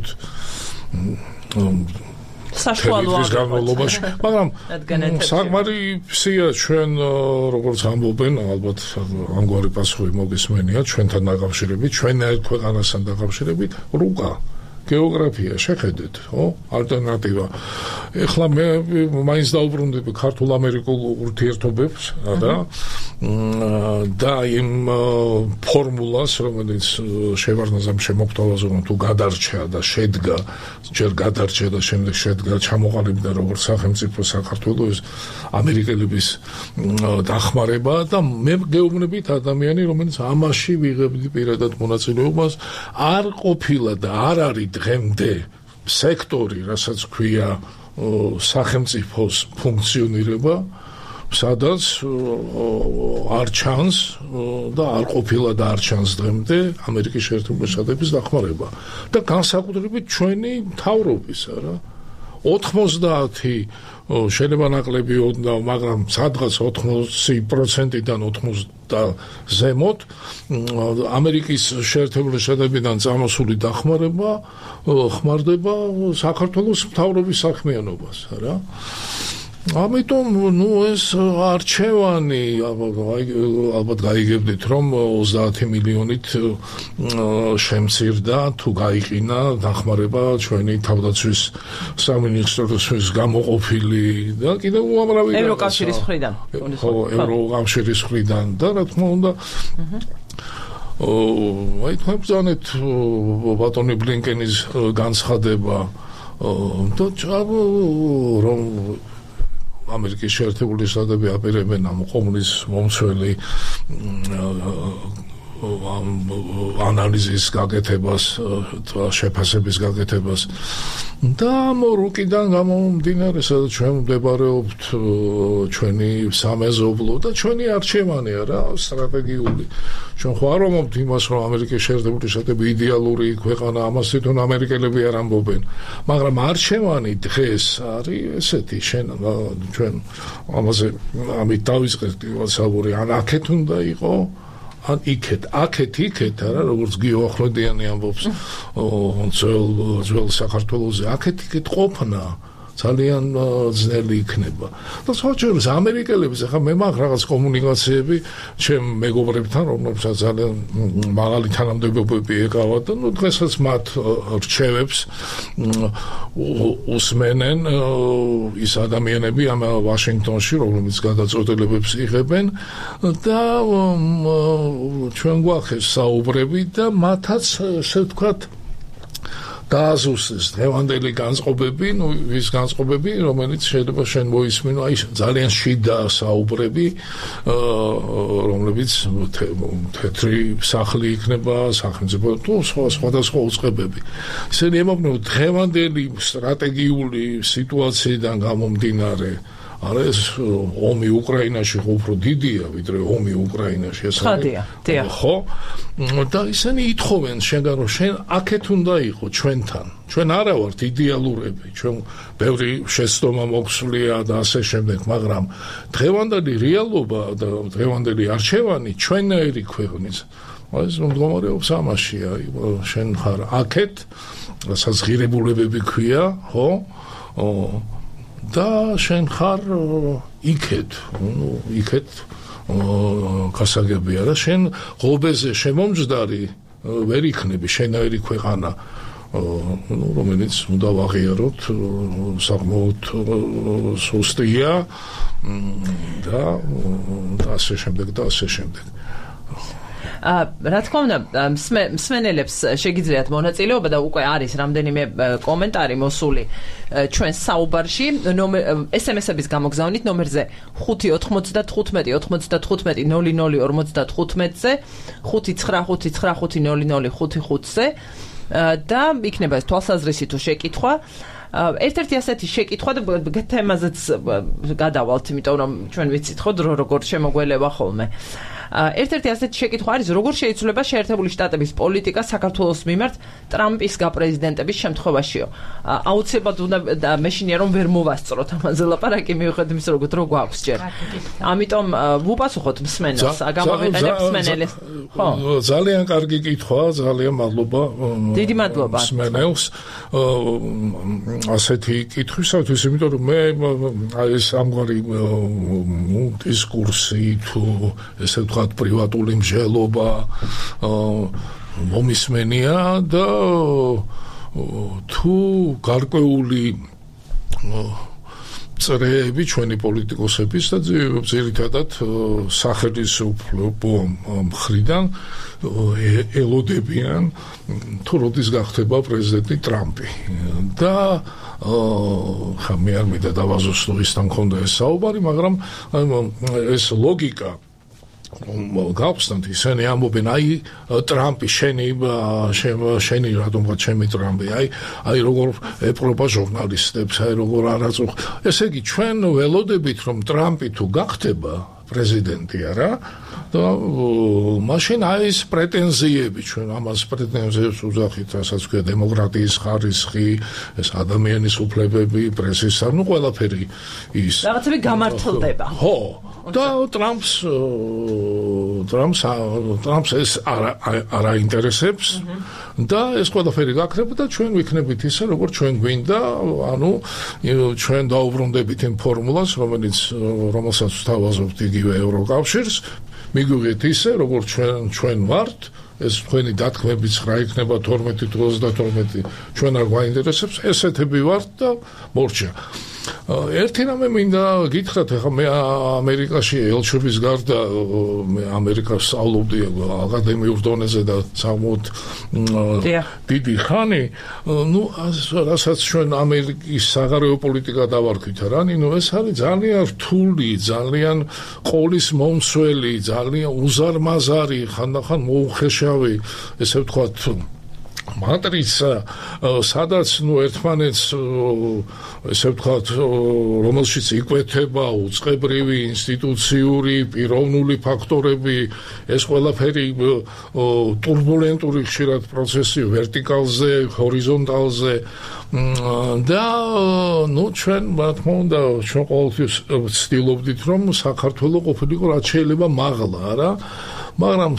საშუალო განმავლობაში, მაგრამ საკმარისია ჩვენ როგორც ამბობენ, ალბათ ამგვარი პასუხი მოგესმენია ჩვენთან დაკავშირებით, ჩვენ ქვეყანასთან დაკავშირებით, რუკა გეოგრაფია შეხედეთ, ხო? ალტერნატივა. ეხლა მე მაინც დავუბრუნდები ქართულ-ამერიკულ ურთიერთობებს და და იმ ფორმულას, რომელიც შევარდნაძემ შემოგთავაზა, რომ თუ გადარჩა და შედგა, ჯერ გადარჩა და შემდეგ შედგა, ჩამოყალიბდა როგორც სახელმწიფო საქართველოს ამერიკელების დახმარება და მე გეუბნებით ადამიანი, რომელიც ამაში ვიღებდი პირადად მონაწილეობას, არ ყოფილა და არ არის დღემდე სექტორი, რასაც ქვია სახელმწიფოს ფუნქციონირება, სადაც არ ჩანს და არ ყოფილა და არ ჩანს დღემდე ამერიკის შეერთებული შტატების დახმარება და განსაკუთრებით ჩვენი მთავრობის, არა? ოთხმოცდაათი შეიძლება ნაკლები უნდა, მაგრამ სადღაც ოთხმოცი პროცენტიდან ოთხმოცდა ზემოთ ამერიკის შეერთებული შტატებიდან წამოსული დახმარება ხმარდება საქართველოს მთავრობის საქმიანობას, არა? ამიტომ ნუ ეს არჩევანი ალბათ გაიგებდით, რომ ოცდაათი მილიონით შემცირდა თუ გაიყინა დახმარება ჩვენი თავდაცვის სამინისტროს გამოყოფილი და კიდევ უამრავი ევროკავშირის მხრიდან. ხო, ევროკავშირის მხრიდან და რა თქმა უნდა აი თქვენ ბრძანეთ ბატონი ბლინკენის განცხადება და ჩავ რომ ამერიკის შეერთებული შტატები აპირებენ ამ კომუნის მომცველი ანალიზის გაკეთებას, შეფასების გაკეთებას და მორუკიდან გამომდინარე, სადაც ჩვენ ვმდებარებთ ჩვენი სამეზობლო და ჩვენი არჩევანი არა სტრატეგიული. ჩვენ ხო არ ვამბობთ იმას, რომ ამერიკის შეერთებული შტატები იდეალური ქვეყანა, ამას თვითონ ამერიკელები არ ამბობენ, მაგრამ არჩევანი დღეს არის ესეთი, შენ ჩვენ ამაზე ამით დავიწყეთ ვასაუბარი, ან აქეთ უნდა იყო ან იქეთ, აქეთ, იქეთ, არა, როგორც გიო ახვლედიანი ამბობს, ძველ ძველ საქართველოზე, აქეთ, იქეთ ყოფნა ძალიან ძნელი იქნება. და საერთოდ ამერიკელებს ახლა მე მაქვს რაღაც კომუნიკაციები ჩემ მეგობრებთან, რომლებსაც ძალიან მაღალი თანამდებობები ეკავათ და ნუ დღესაც მათ რჩევებს უსმენენ ის ადამიანები ამ ვაშინგტონში, რომლებიც გადაწყვეტილებებს იღებენ და ჩვენ გვახეს საუბრები და მათაც ესე ვთქვათ დააზუსტეს დღევანდელი განწყობები, ну ის განწყობები, რომელიც შეიძლება შენ მოისმინო, აი ძალიან შიდა საუბრები, რომლებიც თეთრი სახლი იქნება, სახელმწიფო თუ სხვადასხვა უწყებები. ისინი ემობნებოდნენ დღევანდელი სტრატეგიული სიტუაციიდან გამომდინარე არა ეს ომი უკრაინაში უფრო დიდია ვიდრე ომი უკრაინაში ეს არის ხო და ისინი ითხოვენ შენგან რომ შენ აქეთ უნდა იყო ჩვენთან ჩვენ არა ვართ იდეალურები ჩვენ ბევრი შეცდომა მოგვსვლია და ასე შემდეგ მაგრამ დღევანდელი რეალობა და დღევანდელი არჩევანი ჩვენნაირი ქვეყნის ეს მდგომარეობს ამაშია შენ ხარ აქეთ საზღირებულებები ქვია ხო და შენ ხარ იქეთ, ну, იქეთ გასაგებია რა შენ ღობეზე შემომჯდარი ვერ იქნები შენაირი ქვეყანა, ну, რომელიც უნდა ვაღიაროთ, საკმაოდ სუსტია და და ასე შემდეგ და ასე შემდეგ. რა თქმა უნდა, მსმენელებს შეგიძლიათ მონაწილეობა და უკვე არის რამდენიმე კომენტარი მოსული ჩვენ საუბარში, ეს ემ ეს-ების გამოგზავნით ნომერზე ხუთი ოთხმოცდათხუთმეტი ოცდათხუთმეტი ნული ნული ორმოცდათხუთმეტზე, ხუთი ცხრა ხუთი ცხრა ხუთი ნული ნული ხუთი ხუთზე და იქნება თვალსაზრისი თუ შეკითხვა. ერთ-ერთი ასეთი შეკითხვა და თემაზეც გადავალთ, იმიტომ რომ ჩვენ ვიცით ხო დრო როგორ შემოგველება ხოლმე. ერთ-ერთი ასეთი შეკითხვა არის როგორ შეიძლება შეერთებული შტატების პოლიტიკა საქართველოს მიმართ ტრამპის გაპრეზიდენტების შემთხვევაშიო. აუცილებლად უნდა და მეშინია რომ ვერ მოვასწროთ ამაზე ლაპარაკი მიუხედავად იმისა რომ დრო გვაქვს ჯერ. ამიტომ ვუპასუხოთ მსმენელს, გამოვიყენებ მსმენელის. ხო. ძალიან კარგი კითხვა, ძალიან მადლობა. დიდი მადლობა. მსმენელს ასეთი კითხვისათვის, იმიტომ რომ მე ეს ამგვარი დისკურსი თუ ესე ვთქვათ პრივატული მსჯელობა მომისმენია და თუ გარკვეული წრეები ჩვენი პოლიტიკოსების და ძირითადად სახელმწიფო მხრიდან ელოდებიან თუ როდის გახდება პრეზიდენტი ტრამპი და ხა მე არ მინდა დავაზუსტო ისთან მქონდა ეს საუბარი, მაგრამ ეს ლოგიკა გავხსნათ ისინი ამბობენ აი ტრამპი შენი შენი რატომღა ჩემი ტრამპი აი აი როგორ ეპყრობა ჟურნალისტებს აი როგორ არაწუხ ესე იგი ჩვენ ველოდებით რომ ტრამპი თუ გახდება პრეზიდენტი არა და მაშინ აი ეს პრეტენზიები ჩვენ ამას პრეტენზიებს უძახით რასაც ქვია დემოკრატიის ხარისხი ეს ადამიანის უფლებები პრესის ნუ ყველაფერი ის რაღაცები გამართლდება ხო და ტრამპს ტრამპს ტრამპს ეს არა არა ინტერესებს და ეს ყველაფერი გაქრება და ჩვენ ვიქნებით ისე როგორც ჩვენ გვინდა ანუ ჩვენ დაუბრუნდებით იმ ფორმულას რომელიც რომელსაც ვთავაზობთ იგივე ევროკავშირს მიგვიღეთ ისე როგორც ჩვენ ჩვენ ვართ ეს თქვენი დათქმებიც რა იქნება თორმეტი თუ ოცდათორმეტი ჩვენ არ გვაინტერესებს ესეთები ვართ და მორჩა ერთი რამე მინდა გითხრათ ახლა მე ამერიკაში ელჩობის გარდა მე ამერიკას სწავლობდი აკადემიურ დონეზე და საკმაოდ დიდი ხანი ნუ რასაც ჩვენ ამერიკის საგარეო პოლიტიკა დავარქვით რა ნუ ეს არის ძალიან რთული ძალიან ყოლის მომცველი ძალიან უზარმაზარი ხანდახან მოუხეშავი ესე ვთქვათ მატრიცა სადაც ნუ ერთმანეთს ესე ვთქვათ რომელშიც იკვეთება უწყებრივი ინსტიტუციური პიროვნული ფაქტორები ეს ყველაფერი ტურბულენტური ხშირად პროცესი ვერტიკალზე ჰორიზონტალზე და ნუ ჩვენ რა თქმა უნდა ჩვენ ყოველთვის ვცდილობდით რომ საქართველოს ყოფილიყო რაც შეიძლება მაღლა რა მაგრამ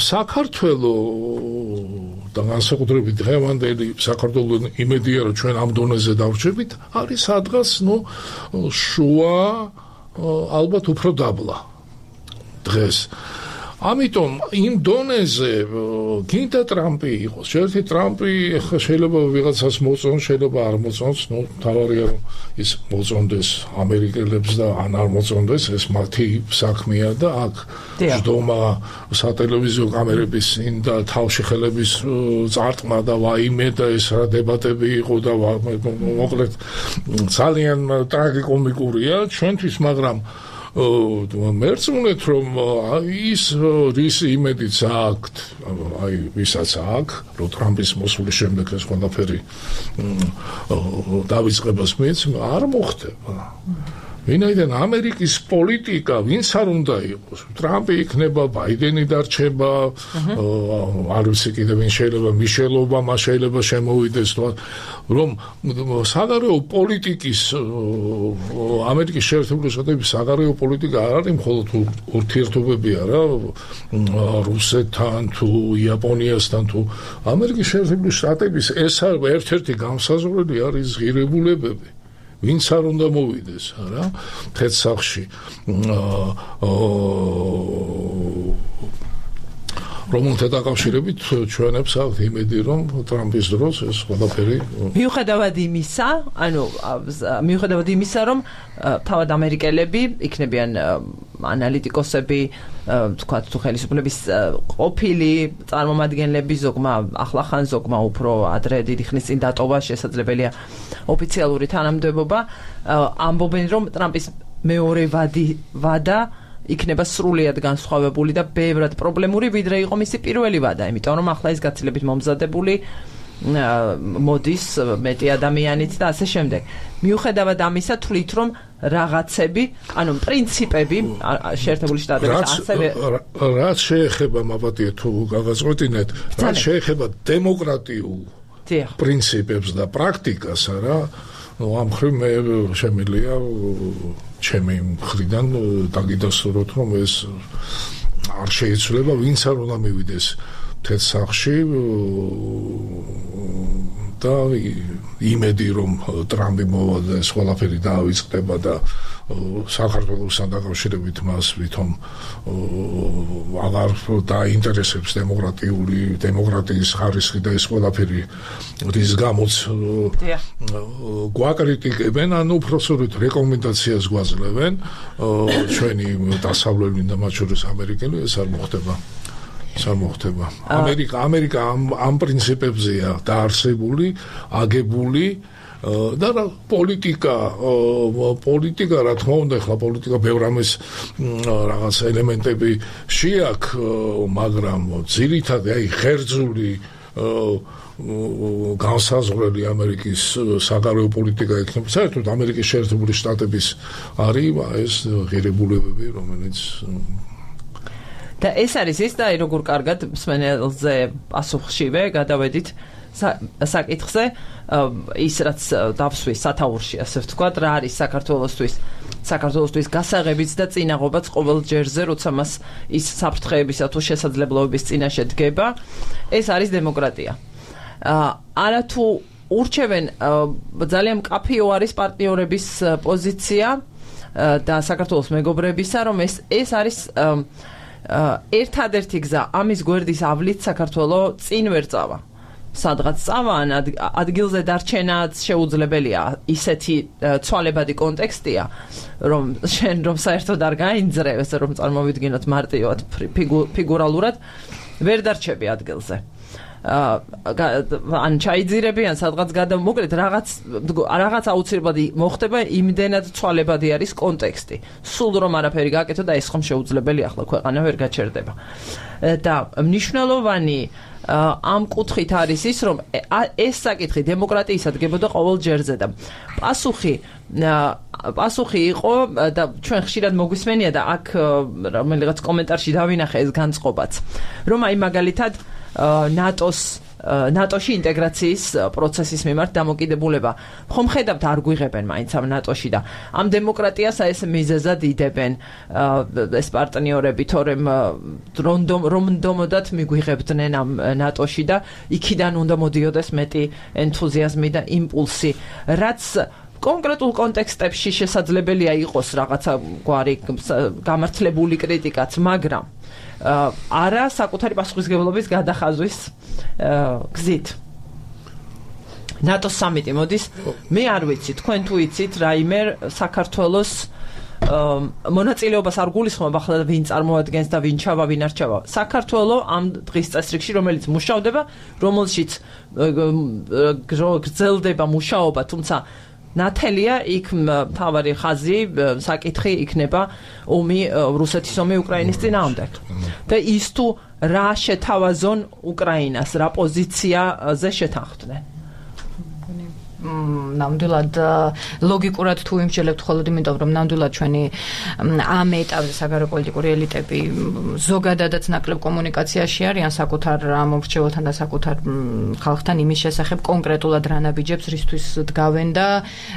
საქართველოს და განსაკუთრებით დღევანდელი საქართველოს იმედია რომ ჩვენ ამ დონეზე დავრჩებით არის სადღაც ნუ შუა ალბათ უფრო დაბლა დღეს ამიტომ იმ დონეზე გინდა ტრამპი იყოს. შეერთი ტრამპი შეიძლება ვიღაცას მოწონს, შეიძლება არ მოწონს, ნუ თავარია რომ ის მოწონდეს ამერიკელებს და ან არ მოწონდეს, ეს მათი საქმეა და აქ ჯდომა სატელევიზიო კამერების წინ და თავში ხელების წარტყმა და ვაიმე და ეს რა დებატები იყო და მოკლედ ძალიან ტრაგიკომიკურია ჩვენთვის, მაგრამ მერწმუნეთ რომ ის რის იმედიც აქვთ, აი ვისაც აქვს, რომ ტრამპის მოსვლის შემდეგ ეს ყველაფერი დავიწყებას მეც არ მოხდება. ვინაიდან ამერიკის პოლიტიკა ვინც არ უნდა იყოს, ტრამპი იქნება, ბაიდენი დარჩება, არ ვიცი კიდე ვინ შეიძლება, მიშელ ობამა შეიძლება შემოვიდეს, რომ საგარეო პოლიტიკის ამერიკის შეერთებული შტატების საგარეო პოლიტიკა არ არის მხოლოდ ურთიერთობები არა რუსეთთან თუ იაპონიასთან თუ ამერიკის შეერთებული შტატების ეს ერთ-ერთი გამსაზღვრელი არის ღირებულებები. ვინც არ უნდა მოვიდეს, არა? თეთრსახში რომელთა დაკავშირებით ჩვენებს აქვთ იმედი, რომ ტრამპის დროს ეს ყველაფერი მიუხედავად იმისა, ანუ მიუხედავად იმისა, რომ თავად ამერიკელები იქნებიან ანალიტიკოსები, თქვათ თუ ხელისუფლების ყოფილი წარმომადგენლები, ზოგმა ახლახან, ზოგმა უფრო ადრე დიდი ხნის წინ დატოვა, შესაძლებელია ოფიციალური თანამდებობა, ამბობენ, რომ ტრამპის მეორე ვადი ვადა იქნება სრულიად განსხვავებული და ბევრად პრობლემური, ვიდრე იყო მისი პირველი ვადა, იმიტომ რომ ახლა ის გაცილებით მომზადებული მოდის მეტი ადამიანით და ასე შემდეგ. მიუხედავად ამისა, თვლით რომ რაღაცები, ანუ პრინციპები შეერთებული შტატების ასევე რაც შეეხება მაბატია თუ გაგაწყვეტინეთ, რაც შეეხება დემოკრატიულ პრინციპებს და პრაქტიკას, არა, ამ ხრივ მე შემიძლია ჩემი მხრიდან დაგიდასტუროთ, რომ ეს არ შეიცვლება, ვინც არ უნდა მივიდეს თეთრსახში და იმედი რომ ტრამპი მოვა და ეს ყველაფერი დაავიწყდება და საქართველოსთან დაკავშირებით მას ვითომ აღარ დაინტერესებს დემოკრატიული დემოკრატიის ხარისხი და ეს ყველაფერი რის გამოც გვაკრიტიკებენ, ანუ უпроსორით რეკომენდაციას გვაძლევენ ჩვენი დასავლელი და მათ შორის ამერიკელი, ეს არ მოხდება. არ მოხდება. ამერიკა ამერიკა ამ ამ პრინციპებზეა დაარსებული, აგებული და პოლიტიკა პოლიტიკა რა თქმა უნდა, ახლა პოლიტიკა ბევრ ამის რაღაც ელემენტები შეაქვს, მაგრამ ძირითადად აი ღერძული განსაზღვრელი ამერიკის საგარეო პოლიტიკა იქნება. საერთოდ ამერიკის შეერთებული შტატების არის ეს ღირებულებები, რომელიც და ეს არის ის და აი როგორ კარგად მსმენელზე პასუხშივე გადავედით საკითხზე, ის რაც დავსვის სათაურში, ასე ვთქვათ, რა არის საქართველოსთვის საქართველოსთვის გასაღებიც და წინაღობაც ყოველ ჯერზე, როცა მას ის საფრთხეებისა თუ შესაძლებლობების წინაშე დგება, ეს არის დემოკრატია. არა თუ ურჩევენ ძალიან მკაფიო არის პარტნიორების პოზიცია და საქართველოს მეგობრებისა, რომ ეს ეს არის ერთადერთი გზა ამის გვერდის ავლით საქართველოს წინ ვერ წავა. სადღაც წავა, ან ადგილზე დარჩენაც შეუძლებელია, ისეთი ცვალებადი კონტექსტია, რომ შენ რომ საერთოდ არ გაინძრე, ესე რომ წარმოვიდგინოთ მარტივად ფიგურალურად, ვერ დარჩები ადგილზე. ან ჩაიძირები, ან სადღაც გადამოკლედ რაღაც რაღაც აუცილებლად მოხდება, იმდენად ცვალებადი არის კონტექსტი. სულ რომ არაფერი გააკეთო და ეს ხომ შეუძლებელი ახლა ქვეყანა ვერ გაჩერდება. და მნიშვნელოვანი ამ კუთხით არის ის, რომ ეს საკითხი დემოკრატიისა დგებოდა ყოველ ჯერზე და პასუხი პასუხი იყო და ჩვენ ხშირად მოგვისმენია და აქ რომელიღაც კომენტარში დავინახე ეს განწყობაც, რომ აი მაგალითად ნატოს ნატოში ინტეგრაციის პროცესის მიმართ დამოკიდებულება. ხომ ხედავთ არ გვიღებენ მაინც ამ ნატოში და ამ დემოკრატიას ეს მიზეზად იდებენ ეს პარტნიორები, თორემ რომდომოდათ მიგვიღებდნენ ამ ნატოში და იქიდან უნდა მოდიოდეს მეტი ენთუზიაზმი და იმპულსი, რაც კონკრეტულ კონტექსტებში შესაძლებელია იყოს რაღაცა გვარი გამართლებული კრიტიკაც, მაგრამ არა საკუთარი პასუხისმგებლობის გადახაზვის გზით. ნატოს სამიტი მოდის, მე არ ვიცი, თქვენ თუ იცით, რაიმე საქართველოს მონაწილეობას არ გულისხმობ ახლა ვინ წარმოადგენს და ვინ ჩავა, ვინ არ ჩავა. საქართველოს ამ დღის წესრიგში, რომელიც მუშადება, რომელშიც გრძელდება მუშაობა, თუმცა ნათელია იქ მთავარი ხაზი, საკითხი იქნება ომი, რუსეთის ომი უკრაინის წინააღმდეგ. და ის თუ რა შეთავაზონ უკრაინას, რა პოზიციაზე შეთანხმდნენ. ნამდვილად ლოგიკურად თუ იმსჯელებთ მხოლოდ იმიტომ, რომ ნამდვილად ჩვენი ამ ეტაპზე საგარეო პოლიტიკური ელიტები ზოგადადაც ნაკლებ კომუნიკაციაში არიან საკუთარ მომრჩეველთან და საკუთარ ხალხთან იმის შესახებ კონკრეტულად რა ნაბიჯებს რისთვის დგავენ და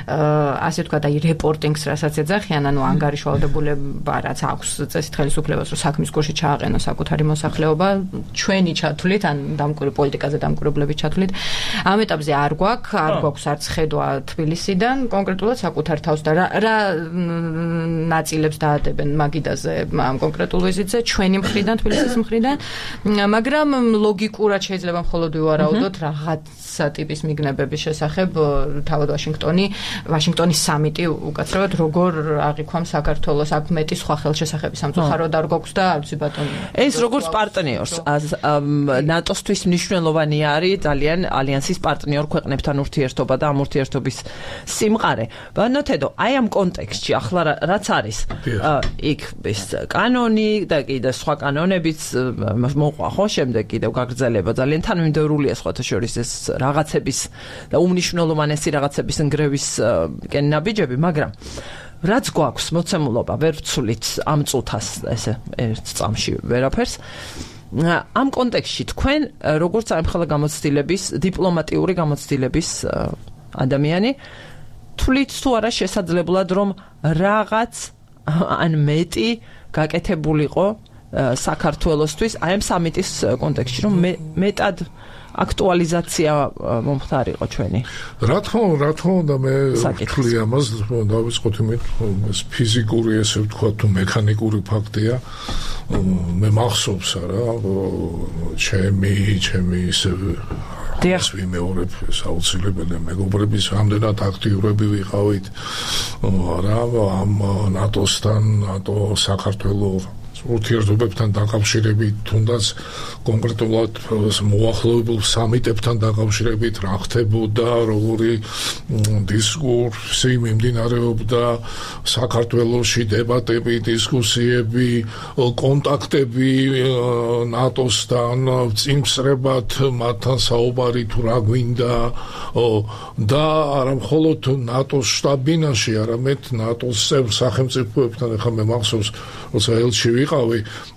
ასე ვთქვათ, აი რეპორტინგს რასაც ეძახიან, ანუ ანგარიშვალდებულება რაც აქვს წესით ხელისუფლებას, რომ საქმის კურსში ჩააყენოს საკუთარი მოსახლეობა, ჩვენი ჩათვლით, ან დამკვირვებელი პოლიტიკაზე დამკვირვებლების ჩათვლით, ამ ეტაპზე არ გვაქვს, არ გვაქვს არც ხედვა თბილისიდან, კონკრეტულად საკუთარ თავს და რა, რა ნაწილებს დაადებენ მაგიდაზე ამ კონკრეტულ ვიზიტზე, ჩვენი მხრიდან, თბილისის მხრიდან, მაგრამ ლოგიკურად შეიძლება მხოლოდ ვივარაუდოთ რაღაცა ტიპის მიგნებების შესახებ თავად ვაშინგტონი, ვაშინგტონის სამიტი უკაცრავად როგორ აღიქვამს საქართველოს აქ მეტი სხვა ხელშესახების სამწუხაროდ არ გვაქვს და არ ვიცი ბატონო. ეს როგორც პარტნიორს ნატოსთვის მნიშვნელოვანი არის ძალიან ალიანსის პარტნიორ ქვეყნებთან ურთიერთობა და ამ ურთიერთობის სიმყარე. ბანოთედო, აი ამ კონტექსტში ახლა რაც არის, იქ ეს კანონი და კიდე სხვა კანონებიც მოყვა ხო შემდეგ კიდევ გაგრძელება ძალიან თანმიმდევრულია სხვათა შორის ეს რაღაცების და უმნიშვნელოვანესი რაღაცების ნგრევის კენნაბიჯები, მაგრამ რაც გვაქვს მოცემულობა ვერ ვცვლით ამ წუთას ესე ერთ წამში ვერაფერს. ამ კონტექსტში თქვენ როგორც სამხელო გამოცდილების, დიპლომატიური გამოცდილების ადამიანი თვლით თუ არა შესაძლებლად რომ რაღაც ან მეტი გაკეთებულიყო საქართველოსთვის აი ამ სამიტის კონტექსტში რომ მეტად აქტუალიზაცია მომხდარიყო ჩვენი. რა თქმა უნდა, რა თქმა უნდა მე ვთვლი ამას, დავიწყოთ იმით, ეს ფიზიკური ესე ვთქვათ თუ მექანიკური ფაქტია. მე მახსოვს არა, ჩემი, ჩემი ისე ეს ვიმეორებ საუცილებელია მეგობრების ამდენად აქტიურები ვიყავით რა ამ ნატოსთან, ნატო საქართველოს ურთიერთობებთან დაკავშირებით, თუნდაც კონკრეტულად მოახლოებულ სამიტებთან დაკავშირებით რა ხდებოდა, როგორი დისკურსი მიმდინარეობდა საქართველოში, დებატები, დისკუსიები, კონტაქტები ნატოსთან, წინსრებად მათთან საუბარი თუ რა გვინდა და არა მხოლოდ ნატოს შტაბ-ბინაში, არამედ ნატოს წევრ სახელმწიფოებთან. ახლა მე მახსოვს, როცა ელჩი ვიყავი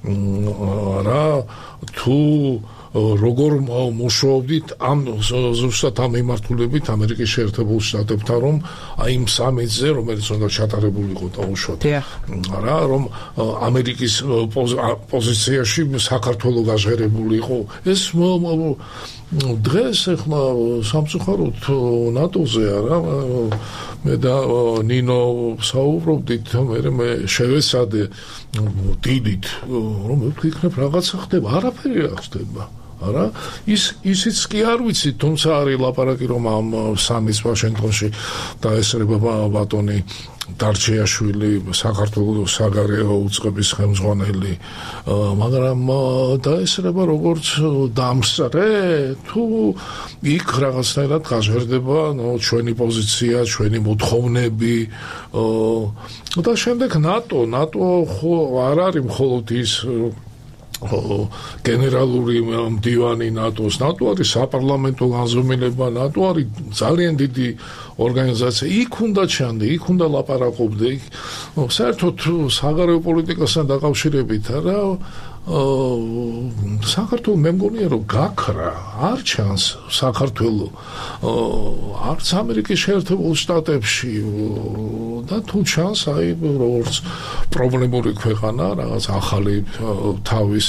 რა თუ როგორ მუშაობდით ამ ზუსტად ამ მიმართულებით ამერიკის შეერთებულ შტატებთან, რომ აი იმ სამიტზე, რომელიც უნდა ჩატარებულიყო დაუშვათ რა, რომ ამერიკის პოზიციაში საქართველოს გაჟღერებული იყო. ეს დღეს ახლა სამწუხაროდ ნატოზე არა, მე და ნინო საუბრობდით, მე შევესადე დიდით, რომ ვიქნებ რაღაცა ხდება, არაფერი არ ხდება. არა ის ისიც კი არ ვიცი, თუმცა არის ლაპარაკი რომ ამ სამის ვაშინგტონში დაესწრება ბატონი დარჩეაშვილი, საქართველოს საგარეო უწყების ხელმძღვანელი, მაგრამ დაესწრება როგორც დამსწრე თუ იქ რაღაცნაირად გაჟღერდება ჩვენი პოზიცია, ჩვენი მოთხოვნები და შემდეგ ნატო, ნატო ხო არ არის მხოლოდ ის გენერალური მდივანი ნატოს, ნატო არის საპარლამენტო განზომილება, ნატო არის ძალიან დიდი ორგანიზაცია, იქ უნდა ჩანდი, იქ უნდა ლაპარაკობდე, საერთოდ საგარეო პოლიტიკასთან დაკავშირებით არა საქართველოს მე მგონია რომ გაქრა არ ჩანს საქართველოს არც ამერიკის შეერთებულ შტატებში და თუ ჩანს აი როგორც პრობლემური ქვეყანა რაღაც ახალი თავის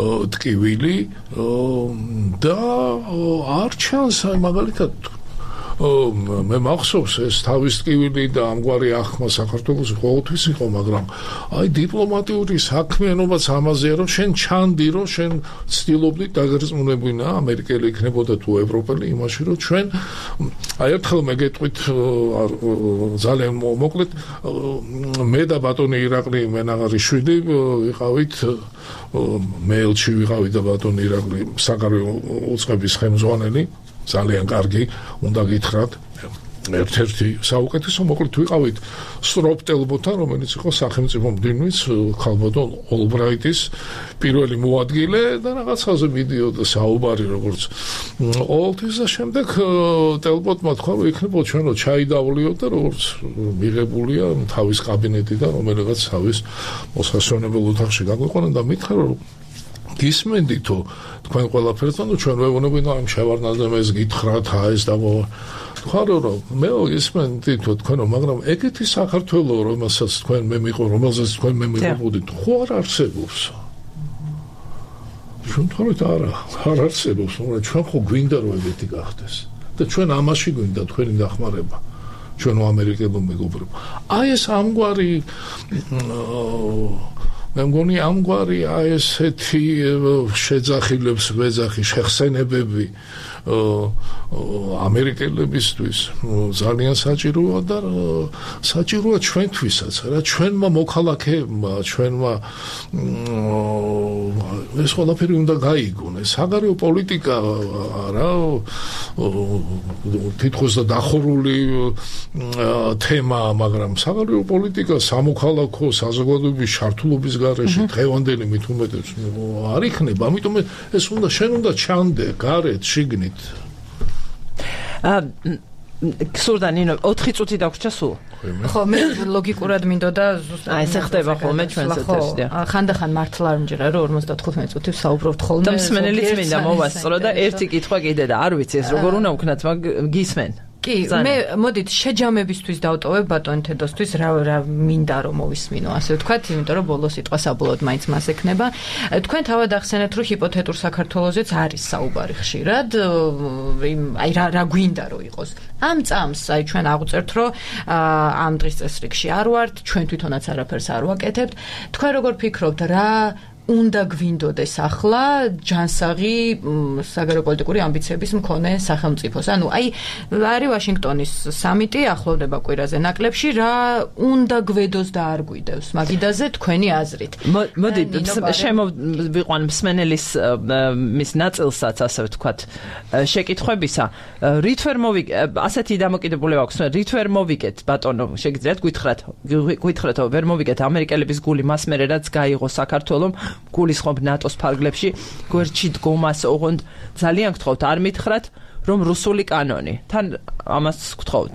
ტკივილი და არ ჩანს აი მაგალითად მე მახსოვს ეს თავის ტკივილი და ამგვარი ახმა საქართველოს ყოველთვის იყო, მაგრამ აი დიპლომატიური საქმიანობაც ამაზეა, რომ შენ ჩანდი, რომ შენ ცდილობდი დაგრძნულებინა ამერიკელი იქნებოდა თუ ევროპელი იმაში, რომ ჩვენ აი ერთხელ მეგეთყვით ძალიან მოკლედ მე და ბატონი ირაკლი მენაღარიშვილი ვიყავით მეილში ვიყავით და ბატონი ირაკლი საგარეო უწყების ხელმძღვანელი ძალიან კარგი უნდა გითხრათ ერთ-ერთი საუკეთესო მოკლედ ვიყავით სროპტელბოთან რომელიც იყო სახელმწიფო მდივნის ქალბატონ ოლბრაიტის პირველი მოადგილე და რაღაცაზე მიდიოდა საუბარი როგორც ყოველთვის და შემდეგ ტელბოტმა თქვა რომ იქნებოდა ჩვენ რომ ჩაიდავლიოთ და როგორც მიღებულია თავის კაბინეტიდან რომელიღაც თავის მოსასვენებელ ოთახში გაგვიყვანა და მითხრა რომ გისმენდითო თქვენ ყველაფერთან და ჩვენ ვეუბნებით რომ ამ შევარდნაძე ეს გითხრათ ეს და თქვა რომ მე ისმენდითო თქვენო მაგრამ ეგეთი საქართველო რომელსაც თქვენ მე მიყო რომელსაც თქვენ მე მიყობოდით ხო არ არსებობს ჩვენ თორეთ არა არ არსებობს მაგრამ ჩვენ ხო გვინდა რომ ეგეთი გახდეს და ჩვენ ამაში გვინდა თქვენი დახმარება ჩვენო ამერიკელო მეგობრებო აი ეს ამგვარი მე მგონი ამგვარი აი ესეთი შეძახილებს ვეძახი შეხსენებები ამერიკელებისთვის ძალიან საჭიროა და საჭიროა ჩვენთვისაც რა ჩვენმა მოქალაქეებმა ჩვენმა ეს ყველაფერი უნდა გაიგონეს საგარეო პოლიტიკა რა თითქოს და დახურული თემაა მაგრამ საგარეო პოლიტიკა სამოქალაქო საზოგადოების ჩართულობის გარეშე დღევანდელი მით უმეტეს არ იქნება ამიტომ ეს უნდა შენ უნდა ჩანდე გარეთ შიგნით აა სურდანინო ოთხი წუთი დაგვრჩა სულ ხო მე ლოგიკურად მინდოდა ზუსტად აი ეს ხდება ხოლმე ჩვენს ეთერში ხანდახან მართლა არ მჯერა რომ ორმოცდათხუთმეტ წუთი ვსაუბრობთ ხოლმე და მსმენელიც მინდა მოვასწრო და ერთი კითხვა კიდე და არ ვიცი ეს როგორ უნდა ვქნათ მაგრამ გისმენ კი მე მოდით შეჯამებისთვის დავტოვებ ბატონ თედოსთვის რა რა მინდა რომ მოვისმინო ასე ვთქვათ იმიტომ რომ ბოლო სიტყვა საბოლოოდ მაინც მას ექნება თქვენ თავად ახსენეთ რომ ჰიპოთეტურ საქართველოსეც არის საუბარი ხშირად აი რა რა გვინდა რომ იყოს ამ წამს აი ჩვენ აღვწერთ რომ ამ დღის წესრიგში არ ვართ ჩვენ თვითონაც არაფერს არ ვაკეთებთ თქვენ როგორ ფიქრობთ რა უნდა გვინდოდეს ახლა ჯანსაღი საგარეო პოლიტიკური ამბიციების მქონე სახელმწიფოს. ანუ აი არის ვაშინგტონის სამიტი ახლოვდება კვირაზე ნაკლებში რა უნდა გვედოს და არ გვიდევს მაგიდაზე თქვენი აზრით. მოდი შემოვიყვან მსმენელის მის ნაწილსაც ასე ვთქვათ შეკითხვებისა რით ვერ მოვიგე ასეთი დამოკიდებულება აქვს რით ვერ მოვიგეთ ბატონო შეგიძლიათ გითხრათ გითხრათ ვერ მოვიგეთ ამერიკელების გული მას მერე რაც გაიღო საქართველოს გულისხმობ ნატოს ფარგლებში გვერდში დგომას ოღონდ ძალიან გთხოვთ არ მითხრათ რომ რუსული კანონი თან ამას გთხოვთ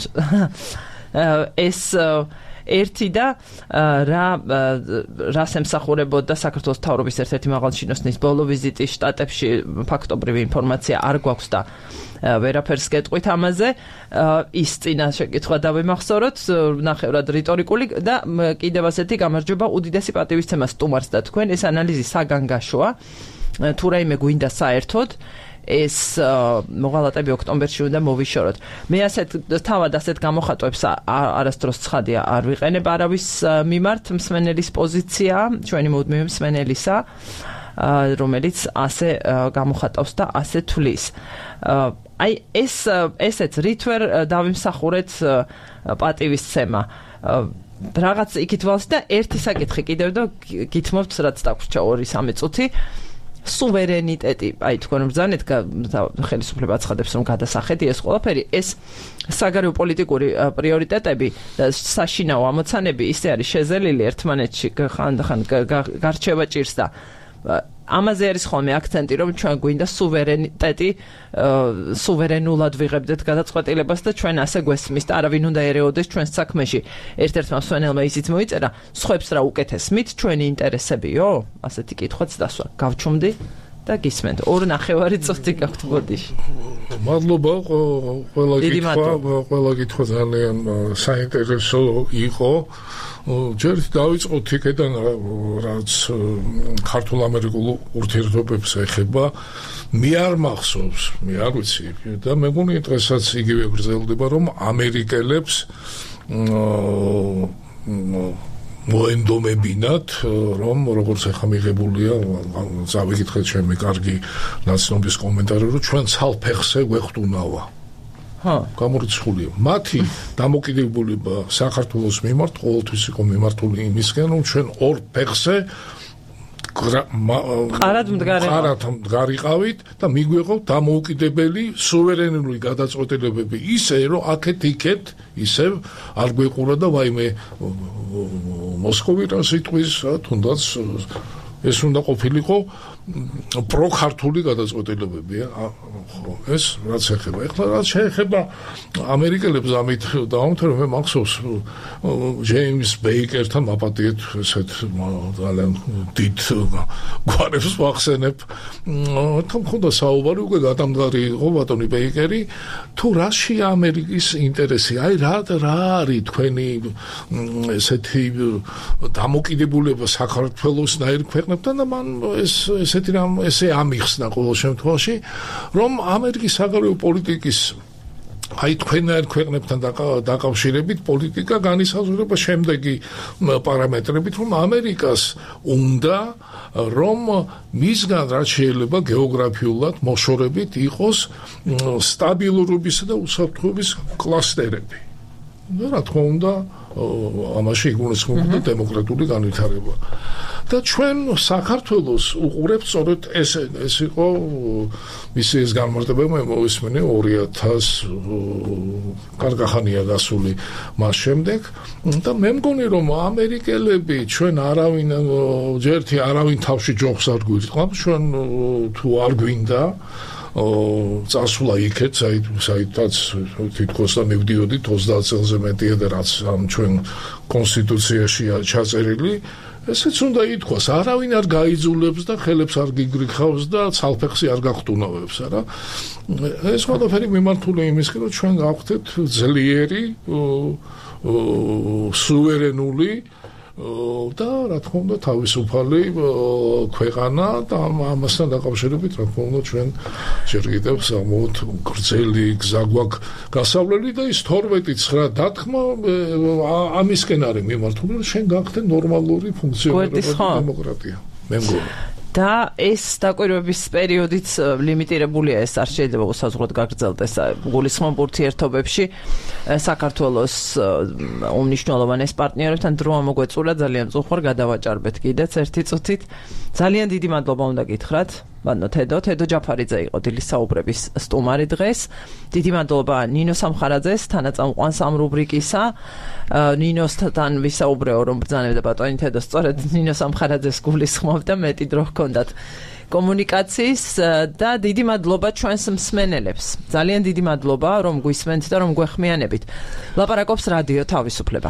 ეს ერთი და რა რას ემსახურებოდა საქართველოს მთავრობის ერთ-ერთი მაღალჩინოსნის ბოლო ვიზიტი შტატებში ფაქტობრივი ინფორმაცია არ გვაქვს და ვერაფერს გეტყვით ამაზე ის წინა შეკითხვა დავიმახსოვროთ ნახევრად რიტორიკული და კიდევ ასეთი გამარჯობა უდიდესი პატივისცემა სტუმარს და თქვენ ეს ანალიზი საგან გაშოა თუ რაიმე გვინდა საერთოდ ეს მოღალატები ოქტომბერში უნდა მოვიშოროთ. მე ასეთ თავად ასეთ გამოხატვებს არასდროს ცხადია არ ვიყენებ არავის მიმართ მსმენელის პოზიცია, ჩვენი მუდმივი მსმენელისა, რომელიც ასე გამოხატავს და ასე თვლის. აი ეს ესეც რით ვერ დავიმსახურეთ პატივისცემა. რაღაც იქით ვალს და ერთი საკითხი კიდევ და გითმობთ რაც დაგვრჩა ორი სამი წუთი. სუვერენიტეტი, აი თქვენ ბრძანეთ ხელისუფლება აცხადებს რომ გადასახედი ეს ყველაფერი ეს საგარეო პოლიტიკური პრიორიტეტები და საშინაო ამოცანები ისე არის შეზელილი ერთმანეთში ხანდახან გარჩევა ჭირს და ამაზე არის ხოლმე აქცენტი რომ ჩვენ გვინდა სუვერენიტეტი სუვერენულად ვიღებდეთ გადაწყვეტილებას და ჩვენ ასე გვესმის და არავინ უნდა ერეოდეს ჩვენს საქმეში ერთ-ერთმა მსმენელმა ისიც მოიწერა სხვებს რა უკეთესმით ჩვენი ინტერესებიო ასეთი კითხვაც დასვა გავჩუმდი და გისმენთ. ორ ნახევარი წუთი გაქვთ ბოდიში. მადლობა ყველა კითხვა, ყველა კითხვა ძალიან საინტერესო იყო. ჯერ დავიწყოთ იქიდან რაც ქართულ-ამერიკულ ურთიერთობებს ეხება. მე არ მახსოვს, მე არ ვიცი და მე მგონი დღესაც იგივე გრძელდება, რომ ამერიკელებს მოენდომებინათ, რომ როგორც ახლა მიღებულია, წავიკითხეთ ჩემი კარგი ნაცნობის კომენტარი, რომ ჩვენ ცალფეხზე გვეხტუნავა. ჰა, გამორიცხულია. მათი დამოკიდებულება საქართველოს მიმართ ყოველთვის იყო მიმართული იმისკენ, რომ ჩვენ ორ ფეხზე ყარად მდგარიყავით და მიგვეღოთ დამოუკიდებელი სუვერენული გადაწყვეტილებები ისე, რომ აქეთ-იქეთ ისევ არ გვეყურა და ვაიმე მოსკოვი რა სიტყვის თუნდაც ეს უნდა ყოფილიყო პროქართული გადაწყვეტილებები, ხო, ეს რაც ეხება. ეხლა რაც შეეხება ამერიკელებს ამით დავამთავრე, მე მახსოვს ჯეიმს ბეიკერთან მაპატიეთ ესეთ ძალიან დიდ გვარებს ვახსენებ. თან ხოდა საუბარი უკვე გადამდგარი იყო ბატონი ბეიკერი, თუ რაშია ამერიკის ინტერესი, აი რა რა არის თქვენი ესეთი დამოკიდებულება საქართველოსნაირ ქვეყნებთან და მან ეს ესეთი რამ ესე ამიხსნა ყოველ შემთხვევაში, რომ ამერიკის საგარეო პოლიტიკის აი თქვენაირ ქვეყნებთან დაკავშირებით პოლიტიკა განისაზღვრება შემდეგი პარამეტრებით, რომ ამერიკას უნდა რომ მისგან რაც შეიძლება გეოგრაფიულად მოშორებით იყოს სტაბილურობისა და უსაფრთხოების კლასტერები. და რა თქმა უნდა ამაში იგულისხმება დემოკრატიული განვითარება. და ჩვენ საქართველოს უყურებთ სწორედ ეს ეს იყო მისი ეს განმარტება მე მოვისმენე ორი ათასი კარგახანია გასული მას შემდეგ და მე მგონი რომ ამერიკელები ჩვენ არავინ ჯერთი არავინ თავში ჯოხს არ გვირთყავს ჩვენ თუ არ გვინდა წასვლა იქეთ საიდაც თითქოს და მივდიოდით ოცდაათ წელზე მეტია და რაც ამ ჩვენ კონსტიტუციაშია ჩაწერილი ესეც უნდა ითქვას არავინ არ გაიძულებს და ხელებს არ გიგრიხავს და ცალფეხზე არ გახტუნავებს არა ეს ყველაფერი მიმართული იმისკენ რომ ჩვენ გავხდეთ ძლიერი სუვერენული და რა თქმა უნდა თავისუფალი ქვეყანა და ამასთან დაკავშირებით რა თქმა უნდა ჩვენ ჯერ კიდევ სამოთ გრძელი გზა გვაქვს გასავლელი და ის თორმეტი ცხრა დათქმა ამისკენ არის მიმართული რომ შენ გახდე ნორმალური ფუნქციონალური დემოკრატია მე მგონი და ეს დაკვირვების პერიოდიც ლიმიტირებულია ეს არ შეიძლება უსაზღვროდ გაგრძელდეს გულისხმობ ურთიერთობებში საქართველოს უმნიშვნელოვანეს პარტნიორებთან დრო ამოგვეწურა ძალიან წუხარ გადავაჭარბეთ კიდეც ერთი წუთით ძალიან დიდი მადლობა უნდა გითხრათ ბანო თედო თედო ჯაფარიძე იყო დილის საუბრების სტუმარი დღეს დიდი მადლობა ნინო სამხარაძეს თანაწამყვანს ამ რუბრიკისა ნინოსთან ვისაუბრეო რომ ბრძანებდა ბატონი თედო სწორედ ნინო სამხარაძეს გულისხმობ და მეტი დრო ჰქონდათ კომუნიკაციის და დიდი მადლობა ჩვენს მსმენელებს ძალიან დიდი მადლობა რომ გვისმენთ და რომ გვეხმიანებით ლაპარაკობს რადიო თავისუფლება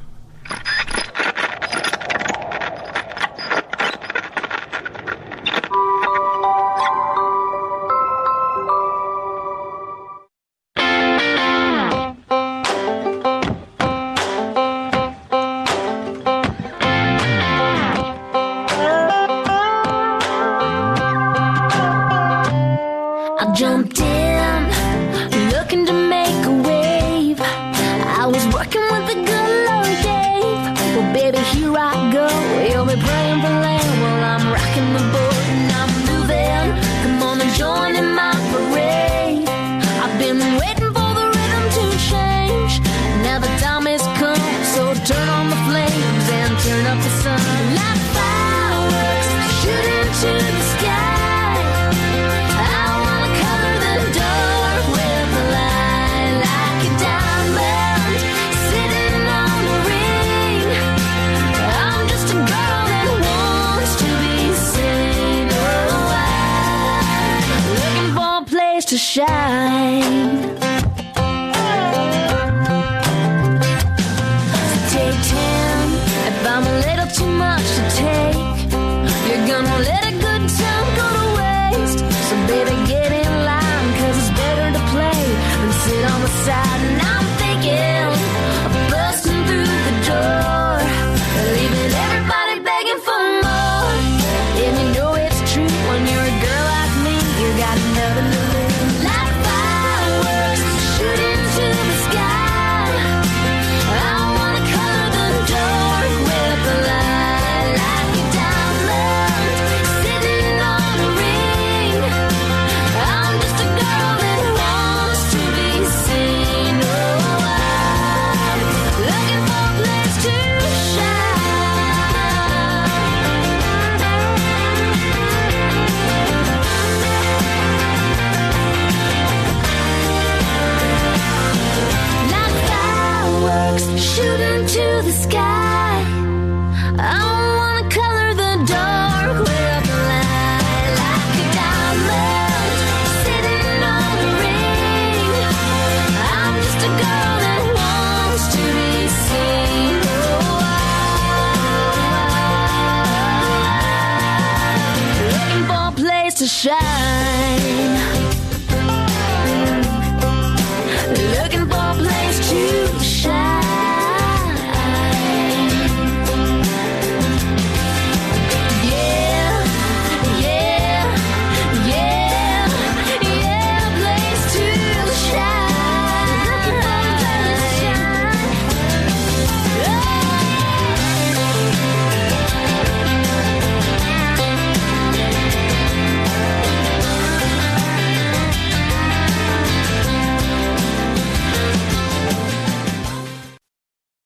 Jumped in, looking to make a wave. I was working with the good Lord Dave. Well, baby, here I go. You'll be praying for land while I'm rocking the boat and I'm moving. Come on and join in my parade. I've been waiting for the rhythm to change. Now the time has come, so turn on the flames and turn up the sun. Like fireworks, shoot into the sky. Sitting shoot into the sky. I wanna color the dark with the light, like a diamond sitting on a ring. I'm just a girl that wants to be seen. Oh, I, looking for a place to shine.